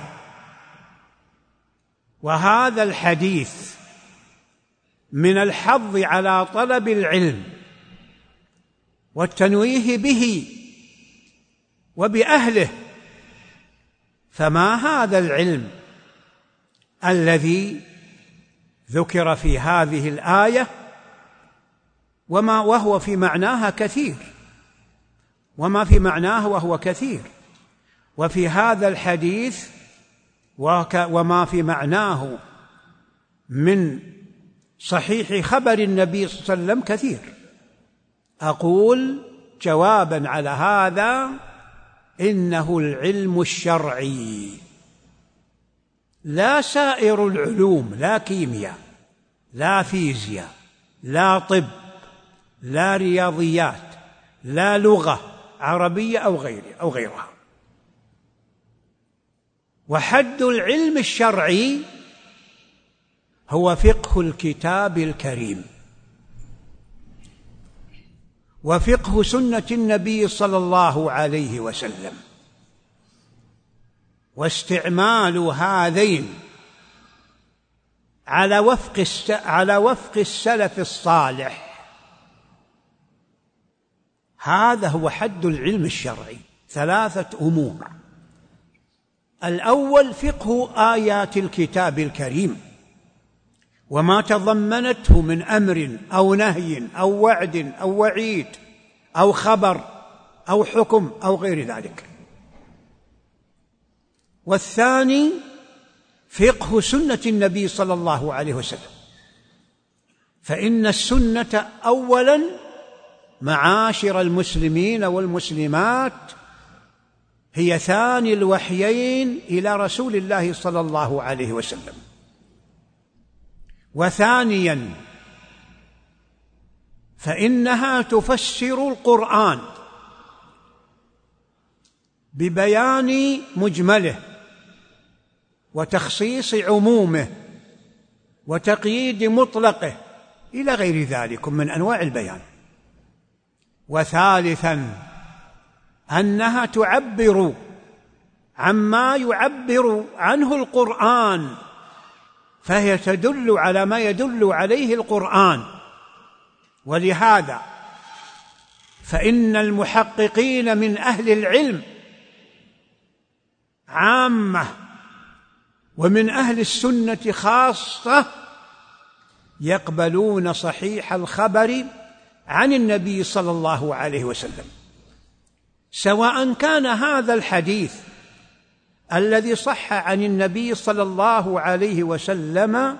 وهذا الحديث من الحظ على طلب العلم والتنويه به وبأهله، فما هذا العلم الذي ذكر في هذه الآية وما وهو في معناها كثير، وما في معناه وهو كثير، وفي هذا الحديث وما في معناه من صحيح خبر النبي صلى الله عليه وسلم كثير. أقول جوابا على هذا: إنه العلم الشرعي، لا سائر العلوم، لا كيمياء، لا فيزياء، لا طب، لا رياضيات، لا لغة عربية أو غيرها أو غيرها. وحد العلم الشرعي هو فقه الكتاب الكريم وفقه سنة النبي صلى الله عليه وسلم، واستعمال هذين على وفق على وفق السلف الصالح. هذا هو حد العلم الشرعي. ثلاثة أمور: الأول فقه آيات الكتاب الكريم وما تضمنته من أمر أو نهي أو وعد أو وعيد أو خبر أو حكم أو غير ذلك. والثاني فقه سنة النبي صلى الله عليه وسلم، فإن السنة أولاً معاشر المسلمين والمسلمات هي ثاني الوحيين إلى رسول الله صلى الله عليه وسلم. وثانياً فإنها تفسر القرآن ببيان مجمله وتخصيص عمومه وتقييد مطلقه إلى غير ذلك من أنواع البيان. وثالثاً أنها تعبر عما يعبر عنه القرآن، فهي تدل على ما يدل عليه القرآن. ولهذا فإن المحققين من أهل العلم عامة ومن أهل السنة خاصة يقبلون صحيح الخبر عن النبي صلى الله عليه وسلم، سواء كان هذا الحديث الذي صح عن النبي صلى الله عليه وسلم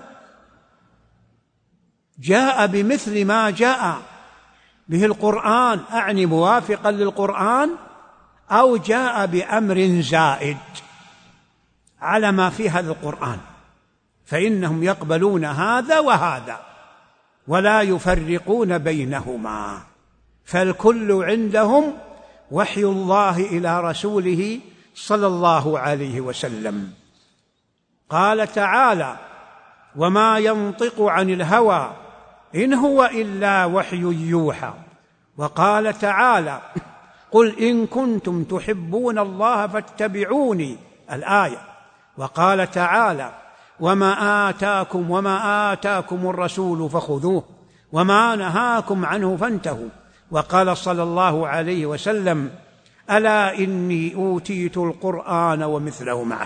جاء بمثل ما جاء به القرآن، أعني موافقا للقرآن، أو جاء بأمر زائد على ما في هذا القرآن، فإنهم يقبلون هذا وهذا ولا يفرقون بينهما، فالكل عندهم وحي الله إلى رسوله صلى الله عليه وسلم. قال تعالى: وما ينطق عن الهوى إن هو إلا وحي يوحى. وقال تعالى: قل إن كنتم تحبون الله فاتبعوني، الآية. وقال تعالى: وما آتاكم وما آتاكم الرسول فخذوه وما نهاكم عنه فانتهوا. وقال صلى الله عليه وسلم: ألا إني أوتيت القرآن ومثله معه.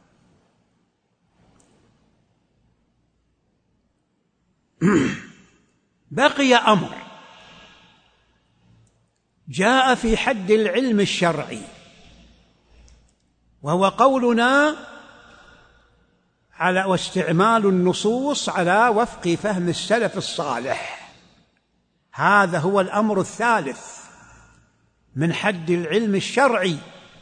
بقي أمر جاء في حد العلم الشرعي، وهو قولنا على واستعمال النصوص على وفق فهم السلف الصالح. هذا هو الأمر الثالث من حد العلم الشرعي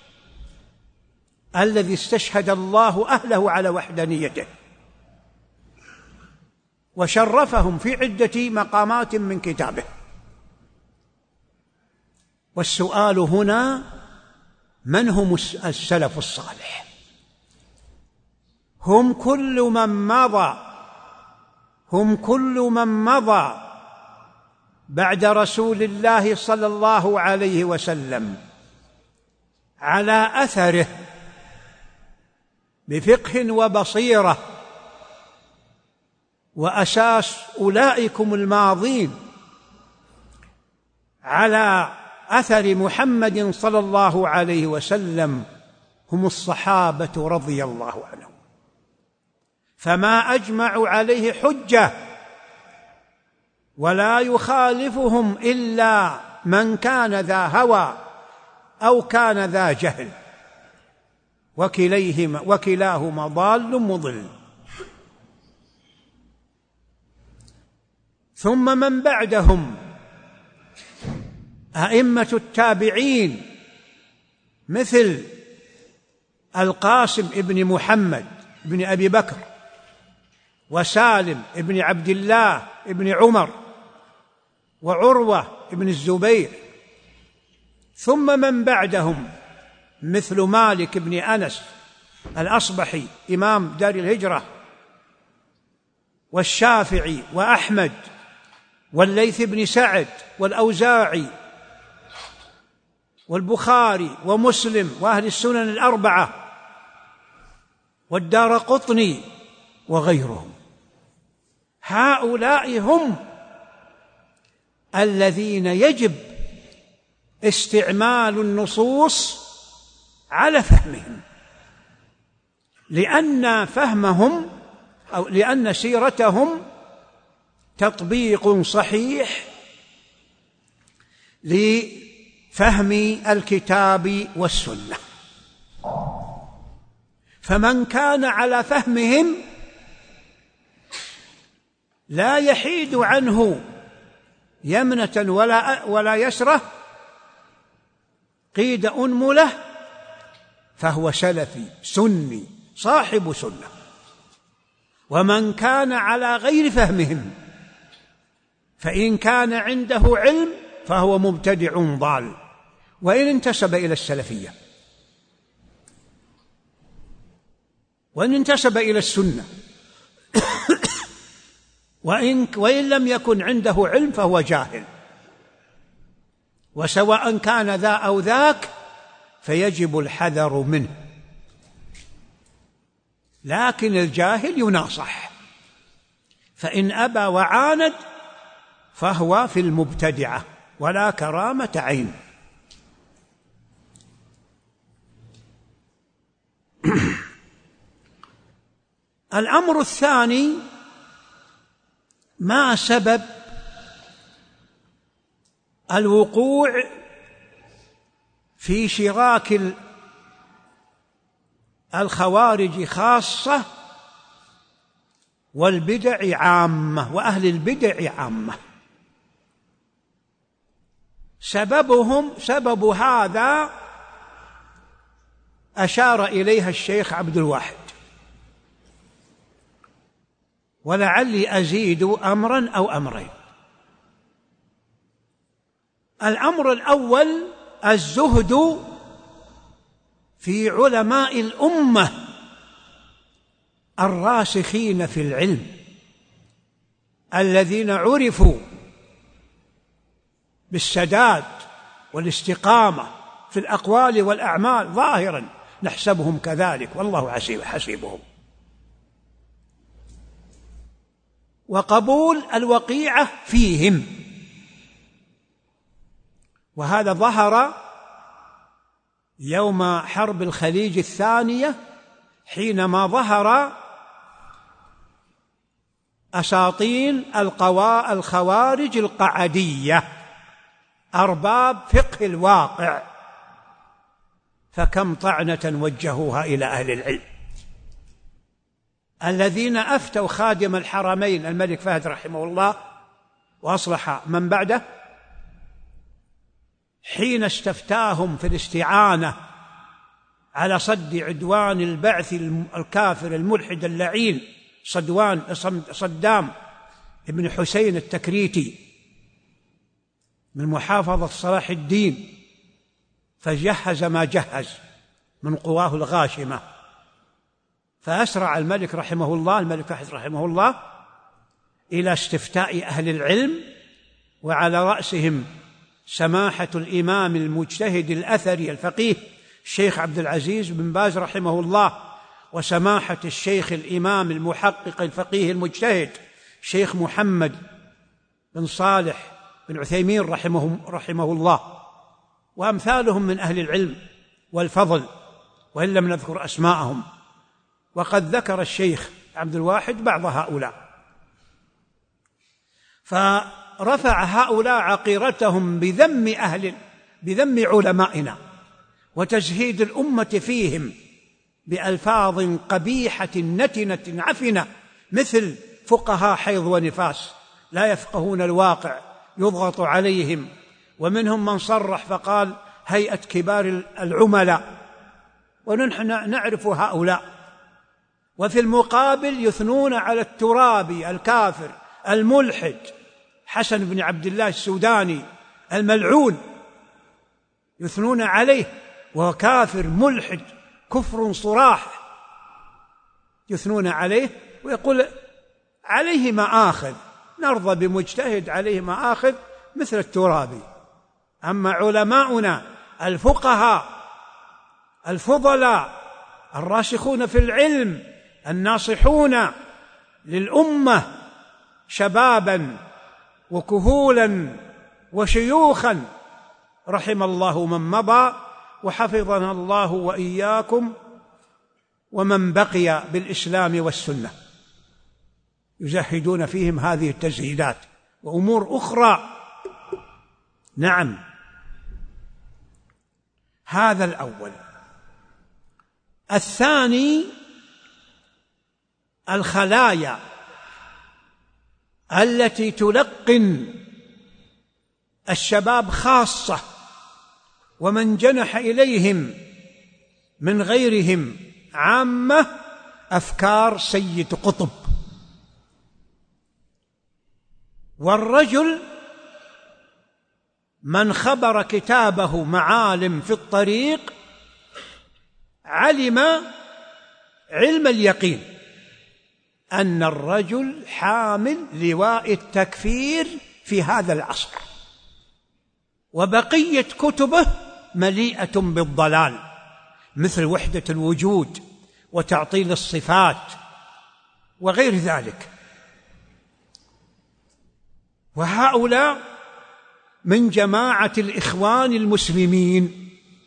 الذي استشهد الله أهله على وحدانيته وشرفهم في عدة مقامات من كتابه. والسؤال هنا: من هم السلف الصالح؟ هم كل من مضى هم كل من مضى بعد رسول الله صلى الله عليه وسلم على أثره بفقه وبصيرة. وأساس أولئكم الماضين على أثر محمد صلى الله عليه وسلم هم الصحابة رضي الله عنهم، فما أجمعوا عليه حجة، ولا يخالفهم إلا من كان ذا هوى أو كان ذا جهل، وكليهما وكلاهما ضال مضل. ثم من بعدهم أئمة التابعين مثل القاسم ابن محمد ابن أبي بكر، وسالم ابن عبد الله ابن عمر، وعروة ابن الزبير. ثم من بعدهم مثل مالك بن أنس الأصبحي إمام دار الهجرة، والشافعي وأحمد والليث بن سعد والأوزاعي والبخاري ومسلم وأهل السنن الأربعة والدارقطني وغيرهم. هؤلاء هم الذين يجب استعمال النصوص على فهمهم، لأن فهمهم أو لأن سيرتهم تطبيق صحيح لفهم الكتاب والسنة. فمن كان على فهمهم لا يحيد عنه يمنة ولا ولا يسرة قيد أنملة فهو سلفي سني صاحب سنة. ومن كان على غير فهمهم فإن كان عنده علم فهو مبتدع ضال، وإن انتسب إلى السلفية وإن انتسب إلى السنة وإن, وإن لم يكن عنده علم فهو جاهل. وسواء كان ذا أو ذاك فيجب الحذر منه، لكن الجاهل يناصح، فإن أبى وعاند فهو في المبتدعة ولا كرامة عين. الأمر الثاني: ما سبب في شراك الخوارج خاصة والبدع عامة، وأهل البدع عامة. سببهم سبب هذا أشار إليها الشيخ عبد الواحد، ولعلي أزيد أمرا أو أمرين. الأمر الأول الزهد في علماء الأمة الراسخين في العلم الذين عرفوا بالسداد والاستقامة في الأقوال والأعمال ظاهرا، نحسبهم كذلك والله حسيبهم. وقبول الوقيعة فيهم، وهذا ظهر يوم حرب الخليج الثانية حينما ظهر أساطين القوا الخوارج القعدية أرباب فقه الواقع، فكم طعنة وجهوها إلى أهل العلم الذين أفتوا خادم الحرمين الملك فهد رحمه الله وأصلح من بعده حين استفتاهم في الاستعانة على صد عدوان البعث الكافر الملحد اللعين صدوان صدام ابن حسين التكريتي من محافظة صلاح الدين، فجهز ما جهز من قواه الغاشمة، فأسرع الملك رحمه الله الملك فهد رحمه الله إلى استفتاء أهل العلم، وعلى رأسهم سماحة الإمام المجتهد الأثري الفقيه الشيخ عبد العزيز بن باز رحمه الله، وسماحة الشيخ الإمام المحقق الفقيه المجتهد شيخ محمد بن صالح بن عثيمين رحمه, رحمه الله، وأمثالهم من أهل العلم والفضل، وإن لم نذكر أسماءهم. وقد ذكر الشيخ عبد الواحد بعض هؤلاء، فرفع هؤلاء عقيرتهم بذم أهل بذم علمائنا وتزهيد الأمة فيهم بألفاظ قبيحة نتنة عفنة، مثل فقهاء حيض ونفاس لا يفقهون الواقع يضغط عليهم، ومنهم من صرح فقال هيئة كبار العملاء، ونحن نعرف هؤلاء. وفي المقابل يثنون على الترابي الكافر الملحد حسن بن عبد الله السوداني الملعون، يثنون عليه وهو كافر ملحد كفر صراح، يثنون عليه ويقول عليه مآخذ، نرضى بمجتهد عليه مآخذ مثل الترابي. أما علماؤنا الفقهاء الفضلاء الراسخون في العلم الناصحون للأمة شبابا وكهولا وشيوخا، رحم الله من مضى وحفظنا الله وإياكم ومن بقي بالإسلام والسنة، يزهدون فيهم هذه التزهيدات وأمور أخرى. نعم، هذا الأول. الثاني الخلايا التي تلقن الشباب خاصة ومن جنح إليهم من غيرهم عامة أفكار سيد قطب. والرجل من خبر كتابه معالم في الطريق علم علم اليقين أن الرجل حامل لواء التكفير في هذا العصر، وبقية كتبه مليئة بالضلال مثل وحدة الوجود وتعطيل الصفات وغير ذلك. وهؤلاء من جماعة الإخوان المسلمين،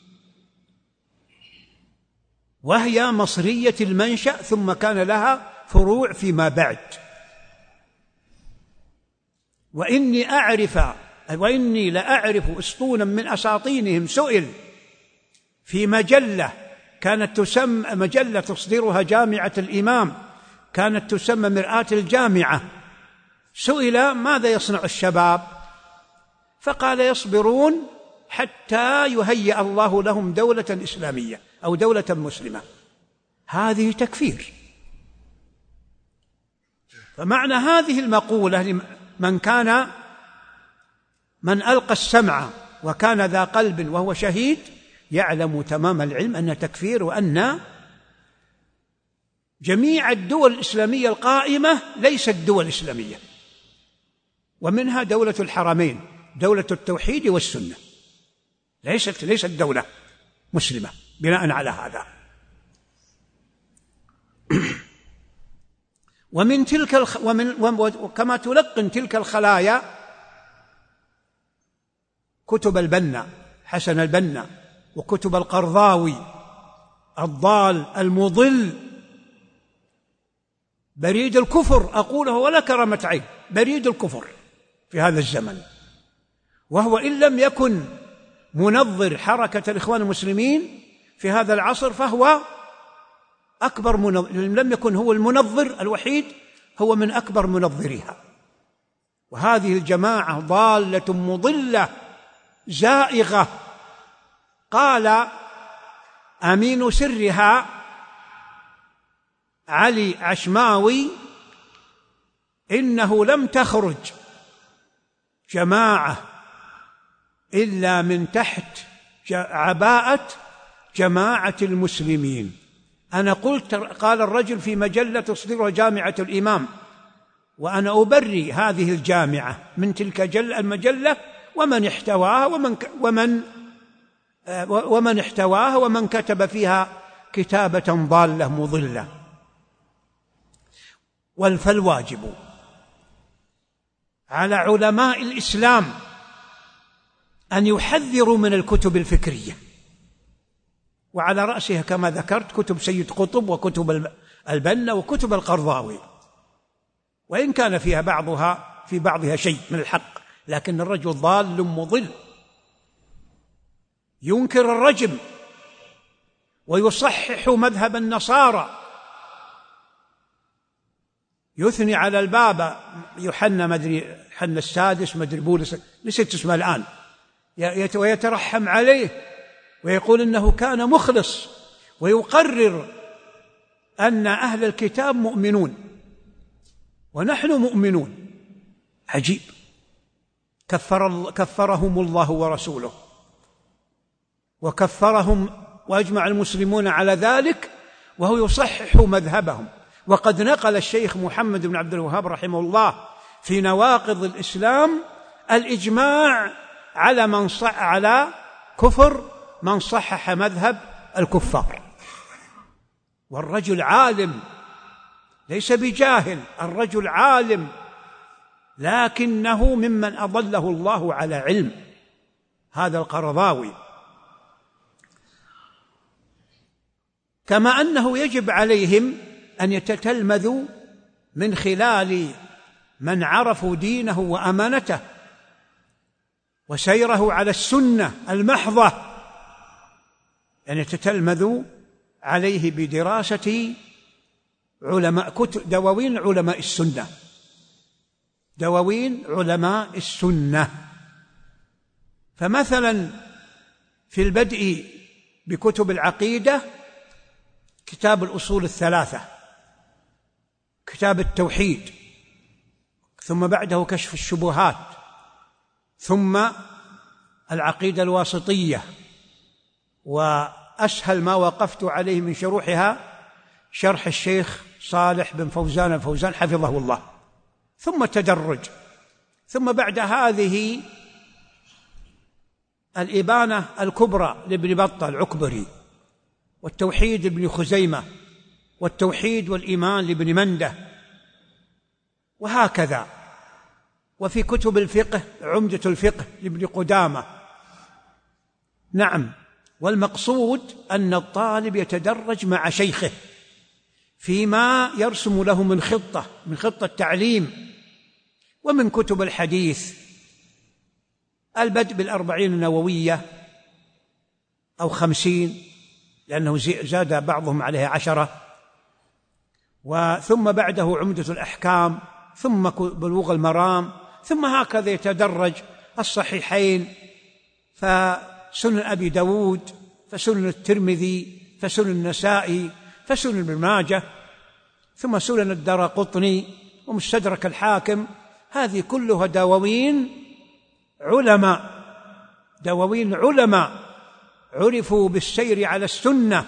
وهي مصرية المنشأ ثم كان لها فروع فيما بعد. وإني أعرف وإني لأعرف أسطونا من أساطينهم سئل في مجلة كانت تسمى مجلة تصدرها جامعة الإمام، كانت تسمى مرآة الجامعة. سئل ماذا يصنع الشباب؟ فقال يصبرون حتى يهيئ الله لهم دولة إسلامية أو دولة مسلمة. هذه تكفير. فمعنى هذه المقولة من كان من ألقى السمع وكان ذا قلب وهو شهيد يعلم تمام العلم أن تكفير، وأن جميع الدول الإسلامية القائمة ليست دول إسلامية، ومنها دولة الحرمين، دولة التوحيد والسنة، ليست ليست دولة مسلمة بناء على هذا. ومن تلك الخ... ومن وكما تلقن تلك الخلايا كتب البنا حسن البنا، وكتب القرضاوي الضال المضل، بريد الكفر، أقوله ولا كرمة عين، بريد الكفر في هذا الزمن. وهو إن لم يكن منظر حركة الإخوان المسلمين في هذا العصر فهو أكبر منظر، إن لم يكن هو المنظر الوحيد هو من أكبر منظريها. وهذه الجماعة ضالة مضلة زائغة. قال أمين سرها علي عشماوي إنه لم تخرج جماعة إلا من تحت عباءة جماعة المسلمين. أنا قلت، قال الرجل في مجلة تصدرها جامعة الإمام، وأنا أبري هذه الجامعة من تلك المجلة ومن احتواها ومن ومن ومن احتواها ومن كتب فيها كتابة ضالة مضلة. فالواجب على علماء الإسلام أن يحذروا من الكتب الفكرية، وعلى رأسها كما ذكرت كتب سيد قطب وكتب البنا وكتب القرضاوي، وإن كان فيها بعضها في بعضها شيء من الحق، لكن الرجل ضال مضل ينكر الرجم ويصحح مذهب النصارى، يثني على البابا يوحنا مدري حنا السادس مدري بولس نسيت اسمه الآن، ويترحم عليه ويقول إنه كان مخلص، ويقرر أن أهل الكتاب مؤمنون ونحن مؤمنون. عجيب. كفر كفرهم الله ورسوله وكفرهم وأجمع المسلمون على ذلك، وهو يصحح مذهبهم. وقد نقل الشيخ محمد بن عبد الوهاب رحمه الله في نواقض الإسلام الإجماع على من صح على كفر من صحح مذهب الكفار. والرجل عالم ليس بجاهل، الرجل عالم، لكنه ممن أضله الله على علم، هذا القرضاوي. كما أنه يجب عليهم أن يتتلمذوا من خلال من عرفوا دينه وأمانته وسيره على السنة المحضة، أن يتتلمذوا عليه بدراسة علماء كتب دواوين علماء السنة، دواوين علماء السنة. فمثلا في البدء بكتب العقيدة كتاب الأصول الثلاثة، كتاب التوحيد، ثم بعده كشف الشبهات، ثم العقيدة الواسطية، وأسهل ما وقفت عليه من شروحها شرح الشيخ صالح بن فوزان الفوزان حفظه الله، ثم التدرج، ثم بعد هذه الإبانة الكبرى لابن بطة العكبري، والتوحيد لابن خزيمة، والتوحيد والإيمان لابن منده، وهكذا. وفي كتب الفقه عمدة الفقه لابن قدامة. نعم. والمقصود أن الطالب يتدرج مع شيخه فيما يرسم له من خطة من خطة تعليم. ومن كتب الحديث البدء بالأربعين النووية، أو خمسين، لأنه زاد بعضهم عليه عشرة، وثم بعده عمدة الأحكام، ثم بلوغ المرام، ثم هكذا يتدرج الصحيحين، فسنن أبي داود، فسنن الترمذي، فسنن النسائي، فسنن ابن ماجه، ثم سنن الدارقطني ومستدرك الحاكم. هذه كلها دواوين علماء، دواوين علماء عرفوا بالسير على السنة.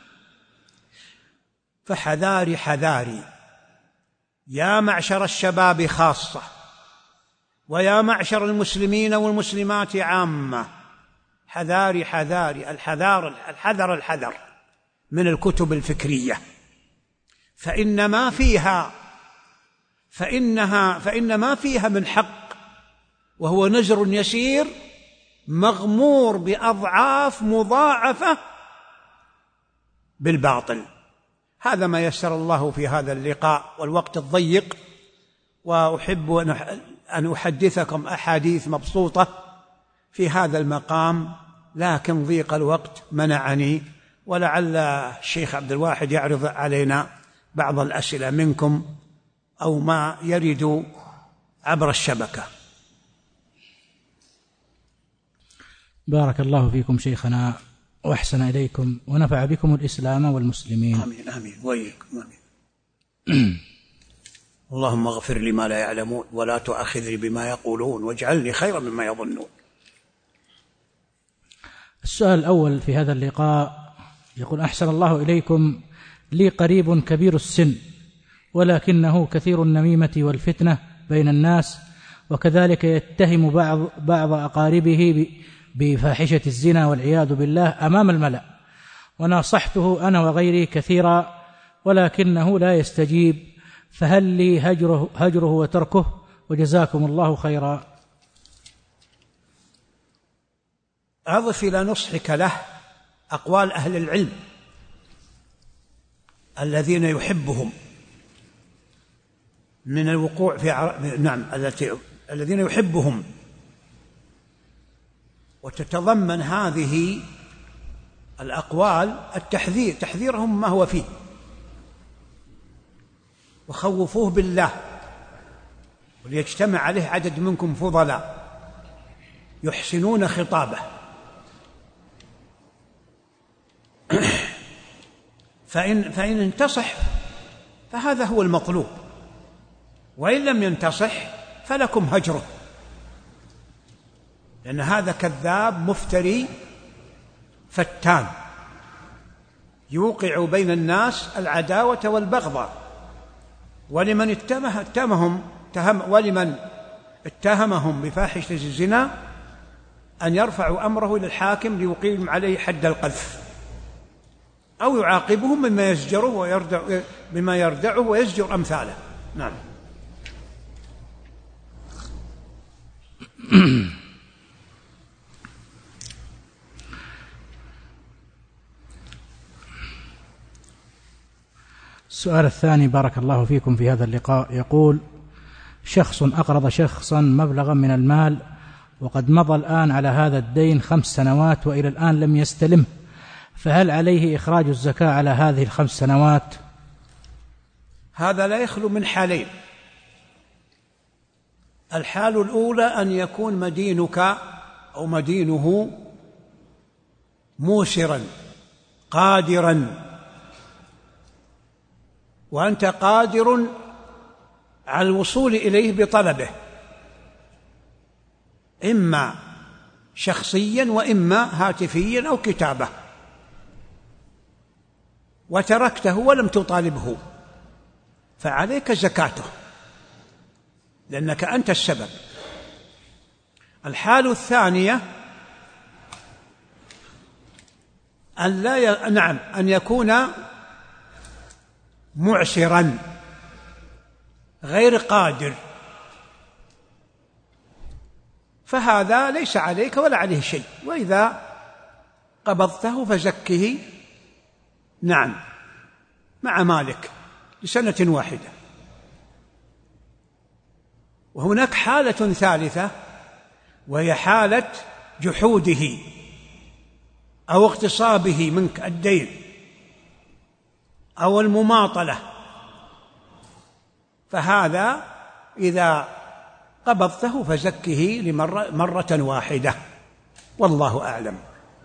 فحذاري حذاري يا معشر الشباب خاصة، ويا معشر المسلمين والمسلمات عامة، حذاري حذاري الحذار الحذر الحذر من الكتب الفكرية، فإن ما فيها فإنها فإن ما فيها من حق وهو نزر يسير مغمور بأضعاف مضاعفة بالباطل. هذا ما يسر الله في هذا اللقاء والوقت الضيق، وأحب أن أحدثكم أحاديث مبسوطة في هذا المقام، لكن ضيق الوقت منعني، ولعل الشيخ عبد الواحد يعرض علينا بعض الأسئلة منكم أو ما يرد عبر الشبكة. بارك الله فيكم شيخنا وأحسن إليكم ونفع بكم الإسلام والمسلمين. آمين آمين وإياكم آمين. اللهم اغفر لي ما لا يعلمون ولا تؤاخذني بما يقولون واجعلني خيرا مما يظنون. السؤال الأول في هذا اللقاء يقول: أحسن الله إليكم، لي قريب كبير السن ولكنه كثير النميمة والفتنة بين الناس، وكذلك يتهم بعض بعض أقاربه بفاحشة الزنا والعياذ بالله أمام الملأ، وناصحته أنا وغيري كثيرا ولكنه لا يستجيب، فهل لي هجره, هجره وتركه؟ وجزاكم الله خيرا. أضف إلى نصحك له أقوال أهل العلم الذين يحبهم من الوقوع في عر... نعم التي... الذين يحبهم، وتتضمن هذه الأقوال التحذير تحذيرهم ما هو فيه، وخوفوه بالله، وليجتمع عليه عدد منكم فضلاء يحسنون خطابه. فإن, فإن انتصح فهذا هو المطلوب، وإن لم ينتصح فلكم هجره، لأن هذا كذاب مفتري فتان يوقع بين الناس العداوة والبغضاء، ولمن اتهمهم اتهمهم اتهم ولمن اتهمهم بفاحشة الزنا أن يرفعوا أمره إلى الحاكم ليقيم عليه حد القذف، أو يعاقبهم بما يزجره ويردع بما يردعه ويزجر أمثاله. نعم. السؤال الثاني بارك الله فيكم في هذا اللقاء يقول: شخص أقرض شخصا مبلغا من المال وقد مضى الآن على هذا الدين خمس سنوات وإلى الآن لم يستلمه، فهل عليه إخراج الزكاة على هذه الخمس سنوات؟ هذا لا يخلو من حالين: الحال الأولى أن يكون مدينك أو مدينه موسرا قادرا، وأنت قادر على الوصول إليه بطلبه، إما شخصيا وإما هاتفيا أو كتابة، وتركته ولم تطالبه، فعليك زكاته لأنك أنت السبب. الحال الثانية أن لا ي... نعم أن يكون معسرا غير قادر، فهذا ليس عليك ولا عليه شيء، وإذا قبضته فزكه نعم مع مالك لسنة واحدة. وهناك حالة ثالثة وهي حالة جحوده أو اغتصابه منك الدين أو المماطلة، فهذا إذا قبضته فزكه لمرة مرة واحدة، والله أعلم.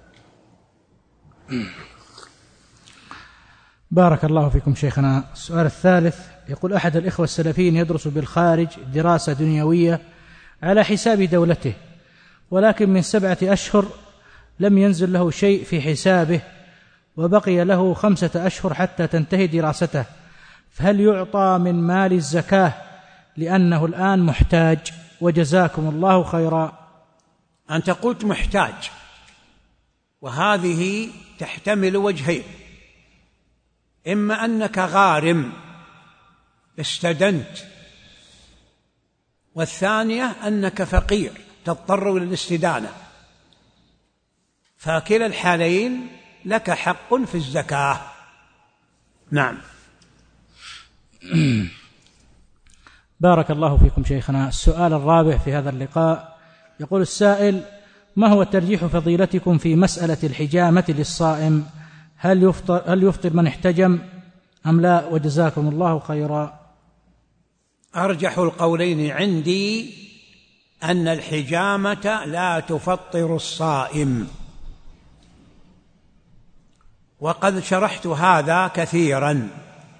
بارك الله فيكم شيخنا. السؤال الثالث يقول: أحد الإخوة السلفيين يدرس بالخارج دراسة دنيوية على حساب دولته، ولكن من سبعة أشهر لم ينزل له شيء في حسابه، وبقي له خمسة أشهر حتى تنتهي دراسته، فهل يعطى من مال الزكاة لأنه الآن محتاج؟ وجزاكم الله خيرا. أنت قلت محتاج، وهذه تحتمل وجهين: إما أنك غارم استدنت، والثانية أنك فقير تضطر إلى الاستدانة، فكلا الحالين لك حق في الزكاة. نعم. بارك الله فيكم شيخنا. السؤال الرابع في هذا اللقاء يقول السائل: ما هو ترجيح فضيلتكم في مسألة الحجامة للصائم؟ هل يفطر, هل يفطر من احتجم أم لا؟ وجزاكم الله خيرا. أرجح القولين عندي أن الحجامة لا تفطر الصائم، وقد شرحت هذا كثيرا.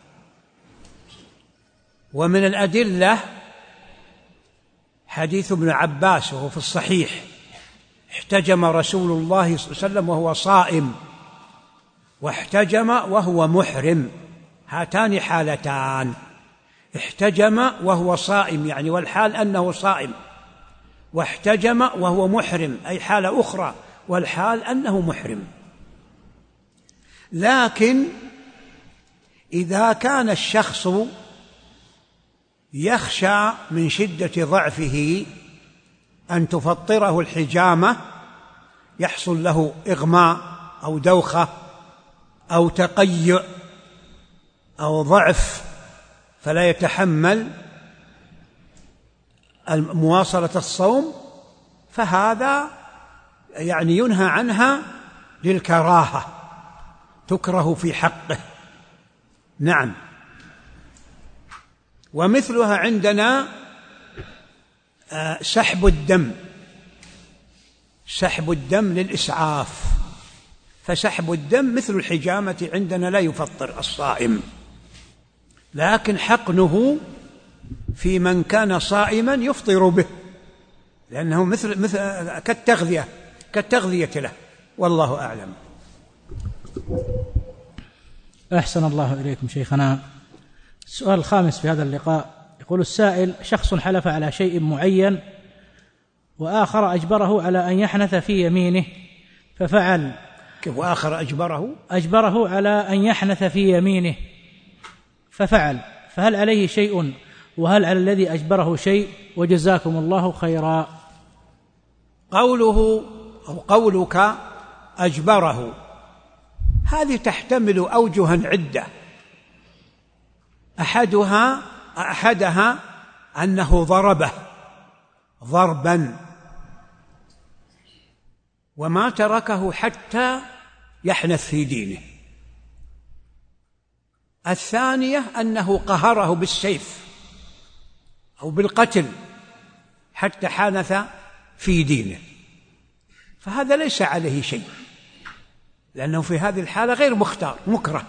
ومن الأدلة حديث ابن عباس وهو في الصحيح: احتجم رسول الله صلى الله عليه وسلم وهو صائم، واحتجم وهو محرم. هاتان حالتان: احتجم وهو صائم يعني والحال أنه صائم، واحتجم وهو محرم أي حالة أخرى والحال أنه محرم. لكن إذا كان الشخص يخشى من شدة ضعفه أن تفطره الحجامة، يحصل له إغماء أو دوخة أو تقيؤ أو ضعف فلا يتحمل مواصلة الصوم، فهذا يعني ينهى عنها للكراهة، تكره في حقه. نعم. ومثلها عندنا سحب الدم، سحب الدم للإسعاف، فسحب الدم مثل الحجامة عندنا لا يفطر الصائم، لكن حقنه في من كان صائما يفطر به، لأنه مثل مثل كالتغذية كالتغذية له، والله أعلم. أحسن الله إليكم شيخنا. السؤال الخامس في هذا اللقاء يقول السائل: شخص حلف على شيء معين وآخر أجبره على أن يحنث في يمينه ففعل. كيف وآخر أجبره؟ أجبره على أن يحنث في يمينه ففعل، فهل عليه شيء وهل على الذي أجبره شيء؟ وجزاكم الله خيرا. قوله أو قولك أجبره هذه تحتمل أوجها عدة، أحدها أحدها أنه ضربه ضربا وما تركه حتى يحنث في دينه. الثانية أنه قهره بالسيف أو بالقتل حتى حانث في دينه، فهذا ليس عليه شيء، لأنه في هذه الحالة غير مختار مكره.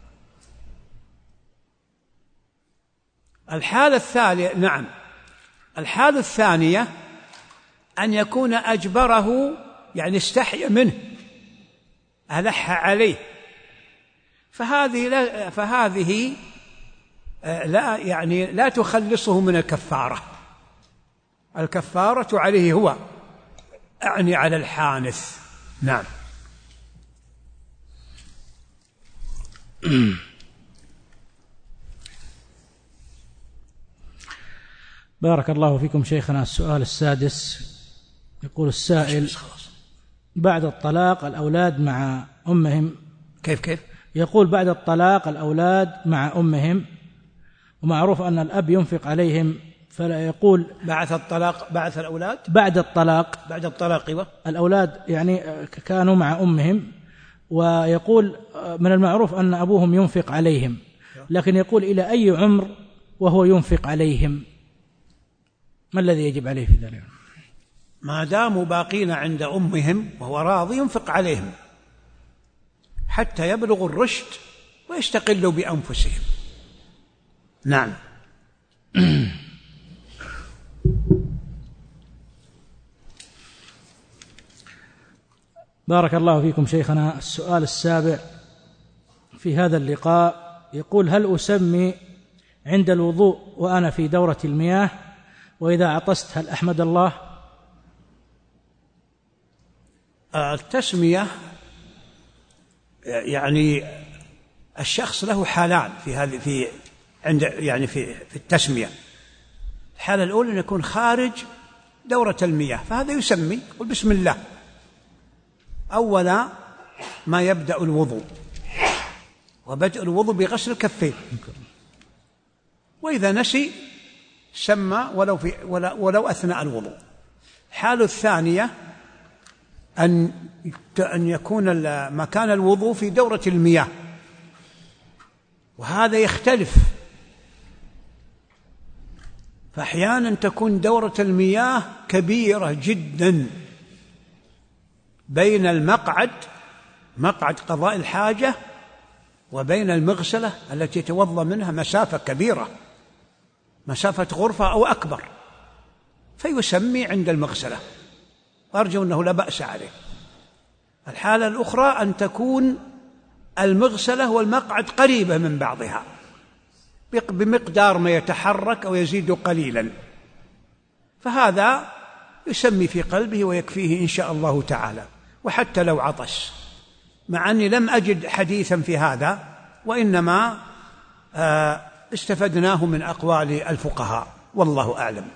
الحالة الثانية نعم الحالة الثانية أن يكون أجبره يعني استحي منه، ألح عليه، فهذه لا فهذه لا يعني لا تخلصه من الكفارة. الكفارة عليه هو، أعني على الحانث. نعم. بارك الله فيكم شيخنا. السؤال السادس يقول السائل: بعد الطلاق الأولاد مع أمهم. كيف كيف؟ يقول بعد الطلاق الأولاد مع أمهم، ومعروف أن الأب ينفق عليهم، فلا يقول بعد الطلاق بعد الأولاد بعد الطلاق بعد الطلاق الأولاد يعني كانوا مع أمهم، ويقول من المعروف أن أبوهم ينفق عليهم، لكن يقول إلى أي عمر وهو ينفق عليهم؟ ما الذي يجب عليه في ذلك؟ ما داموا باقين عند أمهم وهو راضي ينفق عليهم حتى يبلغوا الرشد ويستقلوا بأنفسهم. نعم. بارك الله فيكم شيخنا. السؤال السابع في هذا اللقاء يقول: هل أسمي عند الوضوء وأنا في دورة المياه؟ وإذا عطست هل أحمد الله؟ التسمية يعني الشخص له حالان في هذه في عند يعني في في التسمية. الحالة الأولى أن يكون خارج دورة المياه، فهذا يسمي يقول بسم الله أول ما يبدأ الوضوء، وبدء الوضوء بغسل الكفين، وإذا نسي سمى ولو في ولو أثناء الوضوء. الحالة الثانية أن أن يكون مكان الوضوء في دورة المياه، وهذا يختلف، فأحيانا تكون دورة المياه كبيرة جدا بين المقعد مقعد قضاء الحاجة وبين المغسلة التي يتوضأ منها مسافة كبيرة، مسافة غرفة أو أكبر، فيسمي عند المغسلة، أرجو أنه لا بأس عليه. الحالة الأخرى أن تكون المغسلة والمقعد قريبة من بعضها بمقدار ما يتحرك أو يزيد قليلا، فهذا يسمي في قلبه ويكفيه إن شاء الله تعالى، وحتى لو عطش، مع أني لم أجد حديثا في هذا، وإنما استفدناه من أقوال الفقهاء، والله أعلم.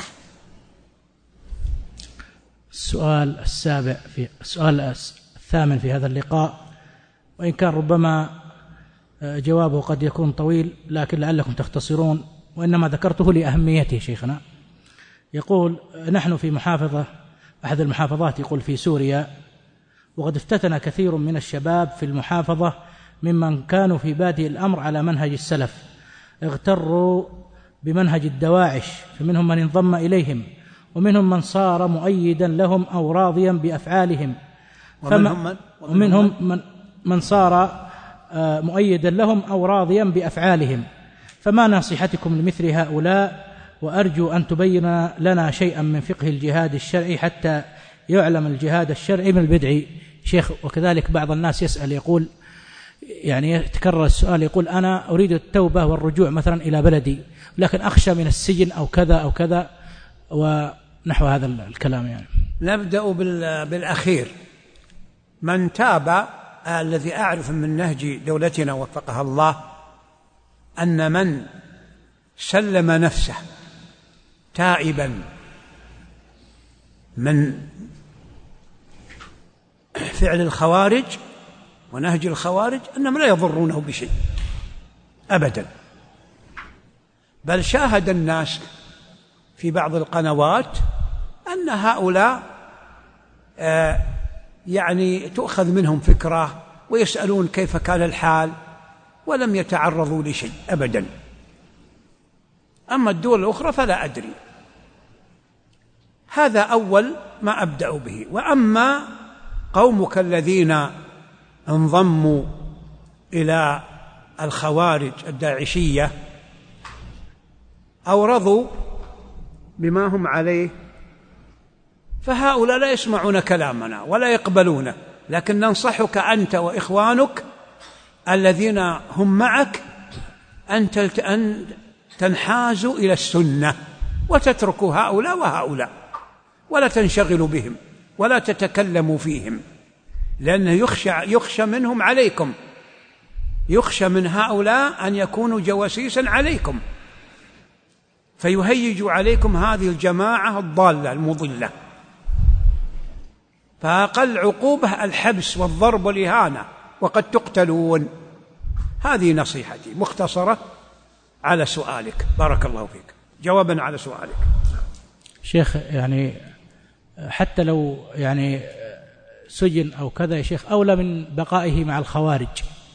السؤال السابع في السؤال الثامن في هذا اللقاء، وإن كان ربما جوابه قد يكون طويل لكن لعلكم تختصرون، وإنما ذكرته لأهميته شيخنا. يقول: نحن في محافظة أحد المحافظات يقول في سوريا، وقد افتتن كثير من الشباب في المحافظة ممن كانوا في بادئ الأمر على منهج السلف، اغتروا بمنهج الدواعش، فمنهم من انضم إليهم، ومنهم من صار مؤيدا لهم أو راضيا بأفعالهم، ومنهم, ومنهم من, من صار مؤيدا لهم أو راضيا بأفعالهم، فما نصيحتكم لمثل هؤلاء؟ وأرجو أن تبين لنا شيئا من فقه الجهاد الشرعي حتى يعلم الجهاد الشرعي من البدعي. شيخ، وكذلك بعض الناس يسأل يقول، يعني يتكرر السؤال، يقول: أنا أريد التوبة والرجوع مثلا إلى بلدي، لكن أخشى من السجن أو كذا أو كذا، ونحو هذا الكلام. يعني نبدأ بالأخير. من تاب، الذي أعرف من نهج دولتنا وفقها الله أن من سلم نفسه تائبا من فعل الخوارج ونهج الخوارج أنهم لا يضرونه بشيء أبدا، بل شاهد الناس في بعض القنوات أن هؤلاء آه يعني تؤخذ منهم فكرة ويسألون كيف كان الحال، ولم يتعرضوا لشيء أبدا. أما الدول الأخرى فلا أدري. هذا أول ما أبدأ به. وأما قومك الذين انضموا إلى الخوارج الداعشية أو رضوا بما هم عليه، فهؤلاء لا يسمعون كلامنا ولا يقبلونه، لكن ننصحك أنت وإخوانك الذين هم معك أن تنحازوا إلى السنة وتتركوا هؤلاء وهؤلاء، ولا تنشغلوا بهم ولا تتكلموا فيهم، لأنه يخشى, يخشى منهم عليكم، يخشى من هؤلاء أن يكونوا جواسيسا عليكم، فيهيج عليكم هذه الجماعة الضالة المضلة. فأقل عقوبة الحبس والضرب والإهانة، وقد تقتلون. هذه نصيحتي مختصرة على سؤالك، بارك الله فيك، جوابا على سؤالك. شيخ، يعني حتى لو يعني سجن أو كذا يا شيخ أولى من بقائه مع الخوارج؟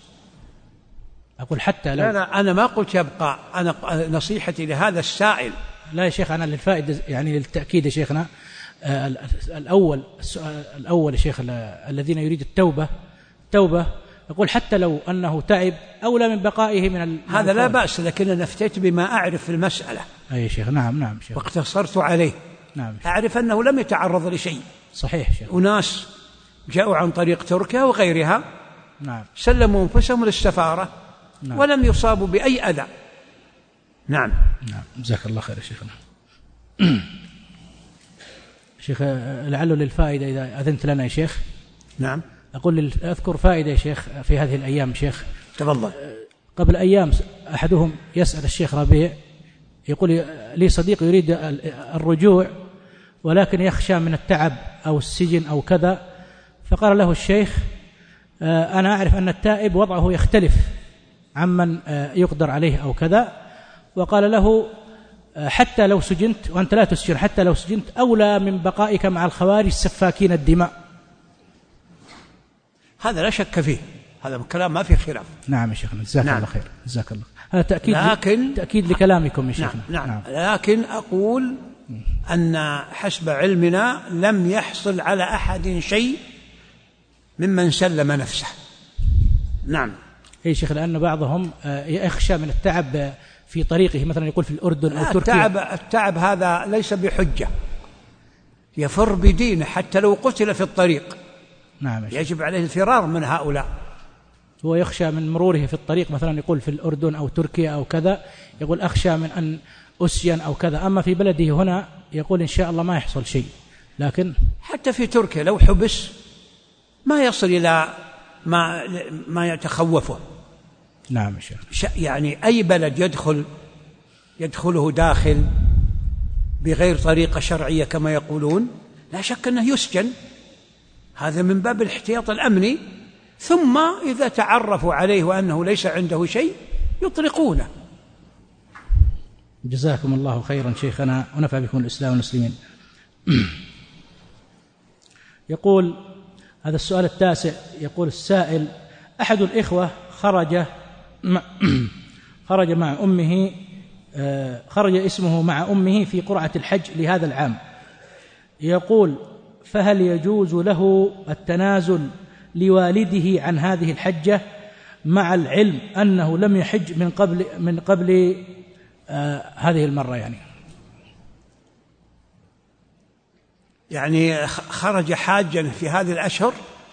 أقول حتى لو لا لا أنا ما قلت يبقى، أنا نصيحتي لهذا السائل. لا يا شيخ، أنا للفائدة يعني للتأكيد يا شيخنا، الأول السؤال الأول يا شيخ الذين يريد التوبة توبة، أقول حتى لو أنه تعب أولى من بقائه من هذا لا بأس، لكن أنا افتيت بما أعرف في المسألة. أي شيخ، نعم نعم شيخ، واقتصرت عليه. نعم شيخ. أعرف أنه لم يتعرض لشيء. صحيح شيخ. وناس جاءوا عن طريق تركيا وغيرها، نعم، سلموا أنفسهم للسفارة، نعم، ولم يصابوا بأي أذى. نعم نعم، جزاك الله خير يا شيخنا. شيخ لعله للفائدة إذا أذنت لنا يا شيخ. نعم. أقول أذكر فائدة يا شيخ في هذه الأيام شيخ. تفضل. قبل أيام أحدهم يسأل الشيخ ربيع، يقول لي صديق يريد الرجوع ولكن يخشى من التعب أو السجن أو كذا، فقال له الشيخ أنا أعرف أن التائب وضعه يختلف عمن يقدر عليه أو كذا، وقال له حتى لو سجنت وأنت لا تسجن، حتى لو سجنت أولى من بقائك مع الخوارج سفاكين الدماء. هذا لا شك فيه، هذا كلام ما فيه خلاف. نعم يا شيخنا، جزاك نعم. الله خير، جزاك الله. هذا تأكيد لكن تأكيد لكلامكم يا شيخنا. نعم. نعم. نعم. لكن أقول أن حسب علمنا لم يحصل على أحد شيء ممن سلم نفسه. نعم. أي شيخ، لأن بعضهم يخشى من التعب في طريقه، مثلا يقول في الأردن أو تركيا. التعب, التعب هذا ليس بحجة، يفر بدينه حتى لو قتل في الطريق. نعم. يجب عليه الفرار من هؤلاء. هو يخشى من مروره في الطريق، مثلا يقول في الأردن أو تركيا أو كذا، يقول أخشى من أن أسجن أو كذا، أما في بلده هنا يقول إن شاء الله ما يحصل شيء. لكن حتى في تركيا لو حبس ما يصل إلى ما ما يتخوفه. نعم شيخ. يعني أي بلد يدخل يدخله داخل بغير طريقة شرعية كما يقولون، لا شك أنه يسجن، هذا من باب الاحتياط الأمني، ثم إذا تعرفوا عليه وأنه ليس عنده شيء يطلقونه. جزاكم الله خيرا شيخنا ونفع بكم الإسلام والمسلمين. يقول هذا السؤال التاسع، يقول السائل: أحد الإخوة خرج مع خرج مع أمه خرج اسمه مع أمه في قرعة الحج لهذا العام، يقول فهل يجوز له التنازل لوالده عن هذه الحجة مع العلم أنه لم يحج من قبل من قبل آه هذه المرة؟ يعني يعني خرج حاجا في هذه الأشهر؟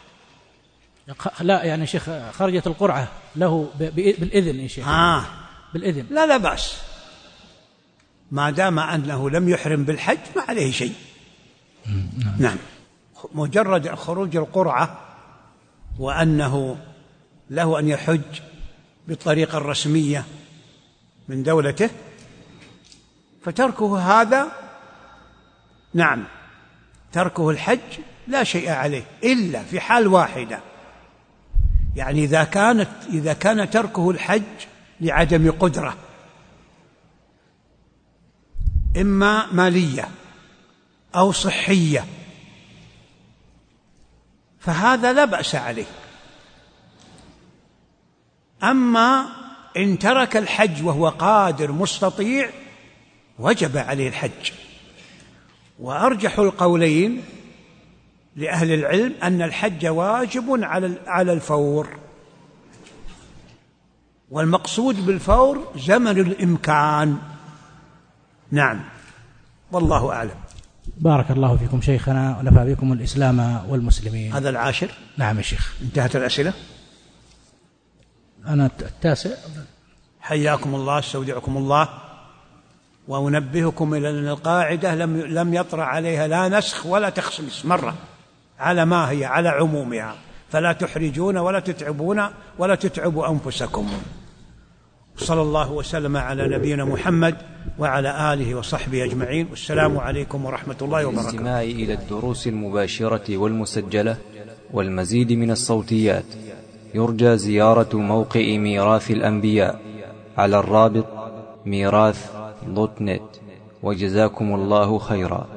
لا يعني شيخ خرجت القرعة له بالإذن يا شيخ. آه بالإذن. لا لا بأس، ما دام أنه لم يحرم بالحج ما عليه شيء. نعم. مجرد خروج القرعة وأنه له أن يحج بالطريقة الرسمية من دولته، فتركه هذا نعم تركه الحج لا شيء عليه، إلا في حال واحدة، يعني إذا كانت إذا كان تركه الحج لعدم قدرة إما مالية أو صحية، فهذا لا بأس عليه. أما إن ترك الحج وهو قادر مستطيع وجب عليه الحج. وأرجح القولين لأهل العلم أن الحج واجب على الفور، والمقصود بالفور زمن الإمكان. نعم، والله أعلم. بارك الله فيكم شيخنا ونفع بكم الإسلام والمسلمين. هذا العاشر. نعم يا شيخ. انتهت الأسئلة. أنا التاسع. حياكم الله، استودعكم الله، وأنبهكم إلى أن القاعدة لم لم يطرأ عليها لا نسخ ولا تخصيص مرة، على ما هي على عمومها، فلا تحرجون ولا تتعبون ولا تتعبوا أنفسكم. صلى الله وسلم على نبينا محمد وعلى آله وصحبه أجمعين، والسلام عليكم ورحمة الله وبركاته. الاستماع إلى الدروس المباشرة والمسجلة والمزيد من الصوتيات يرجى زيارة موقع ميراث الأنبياء على الرابط ميراث دوت نت، وجزاكم الله خيرا.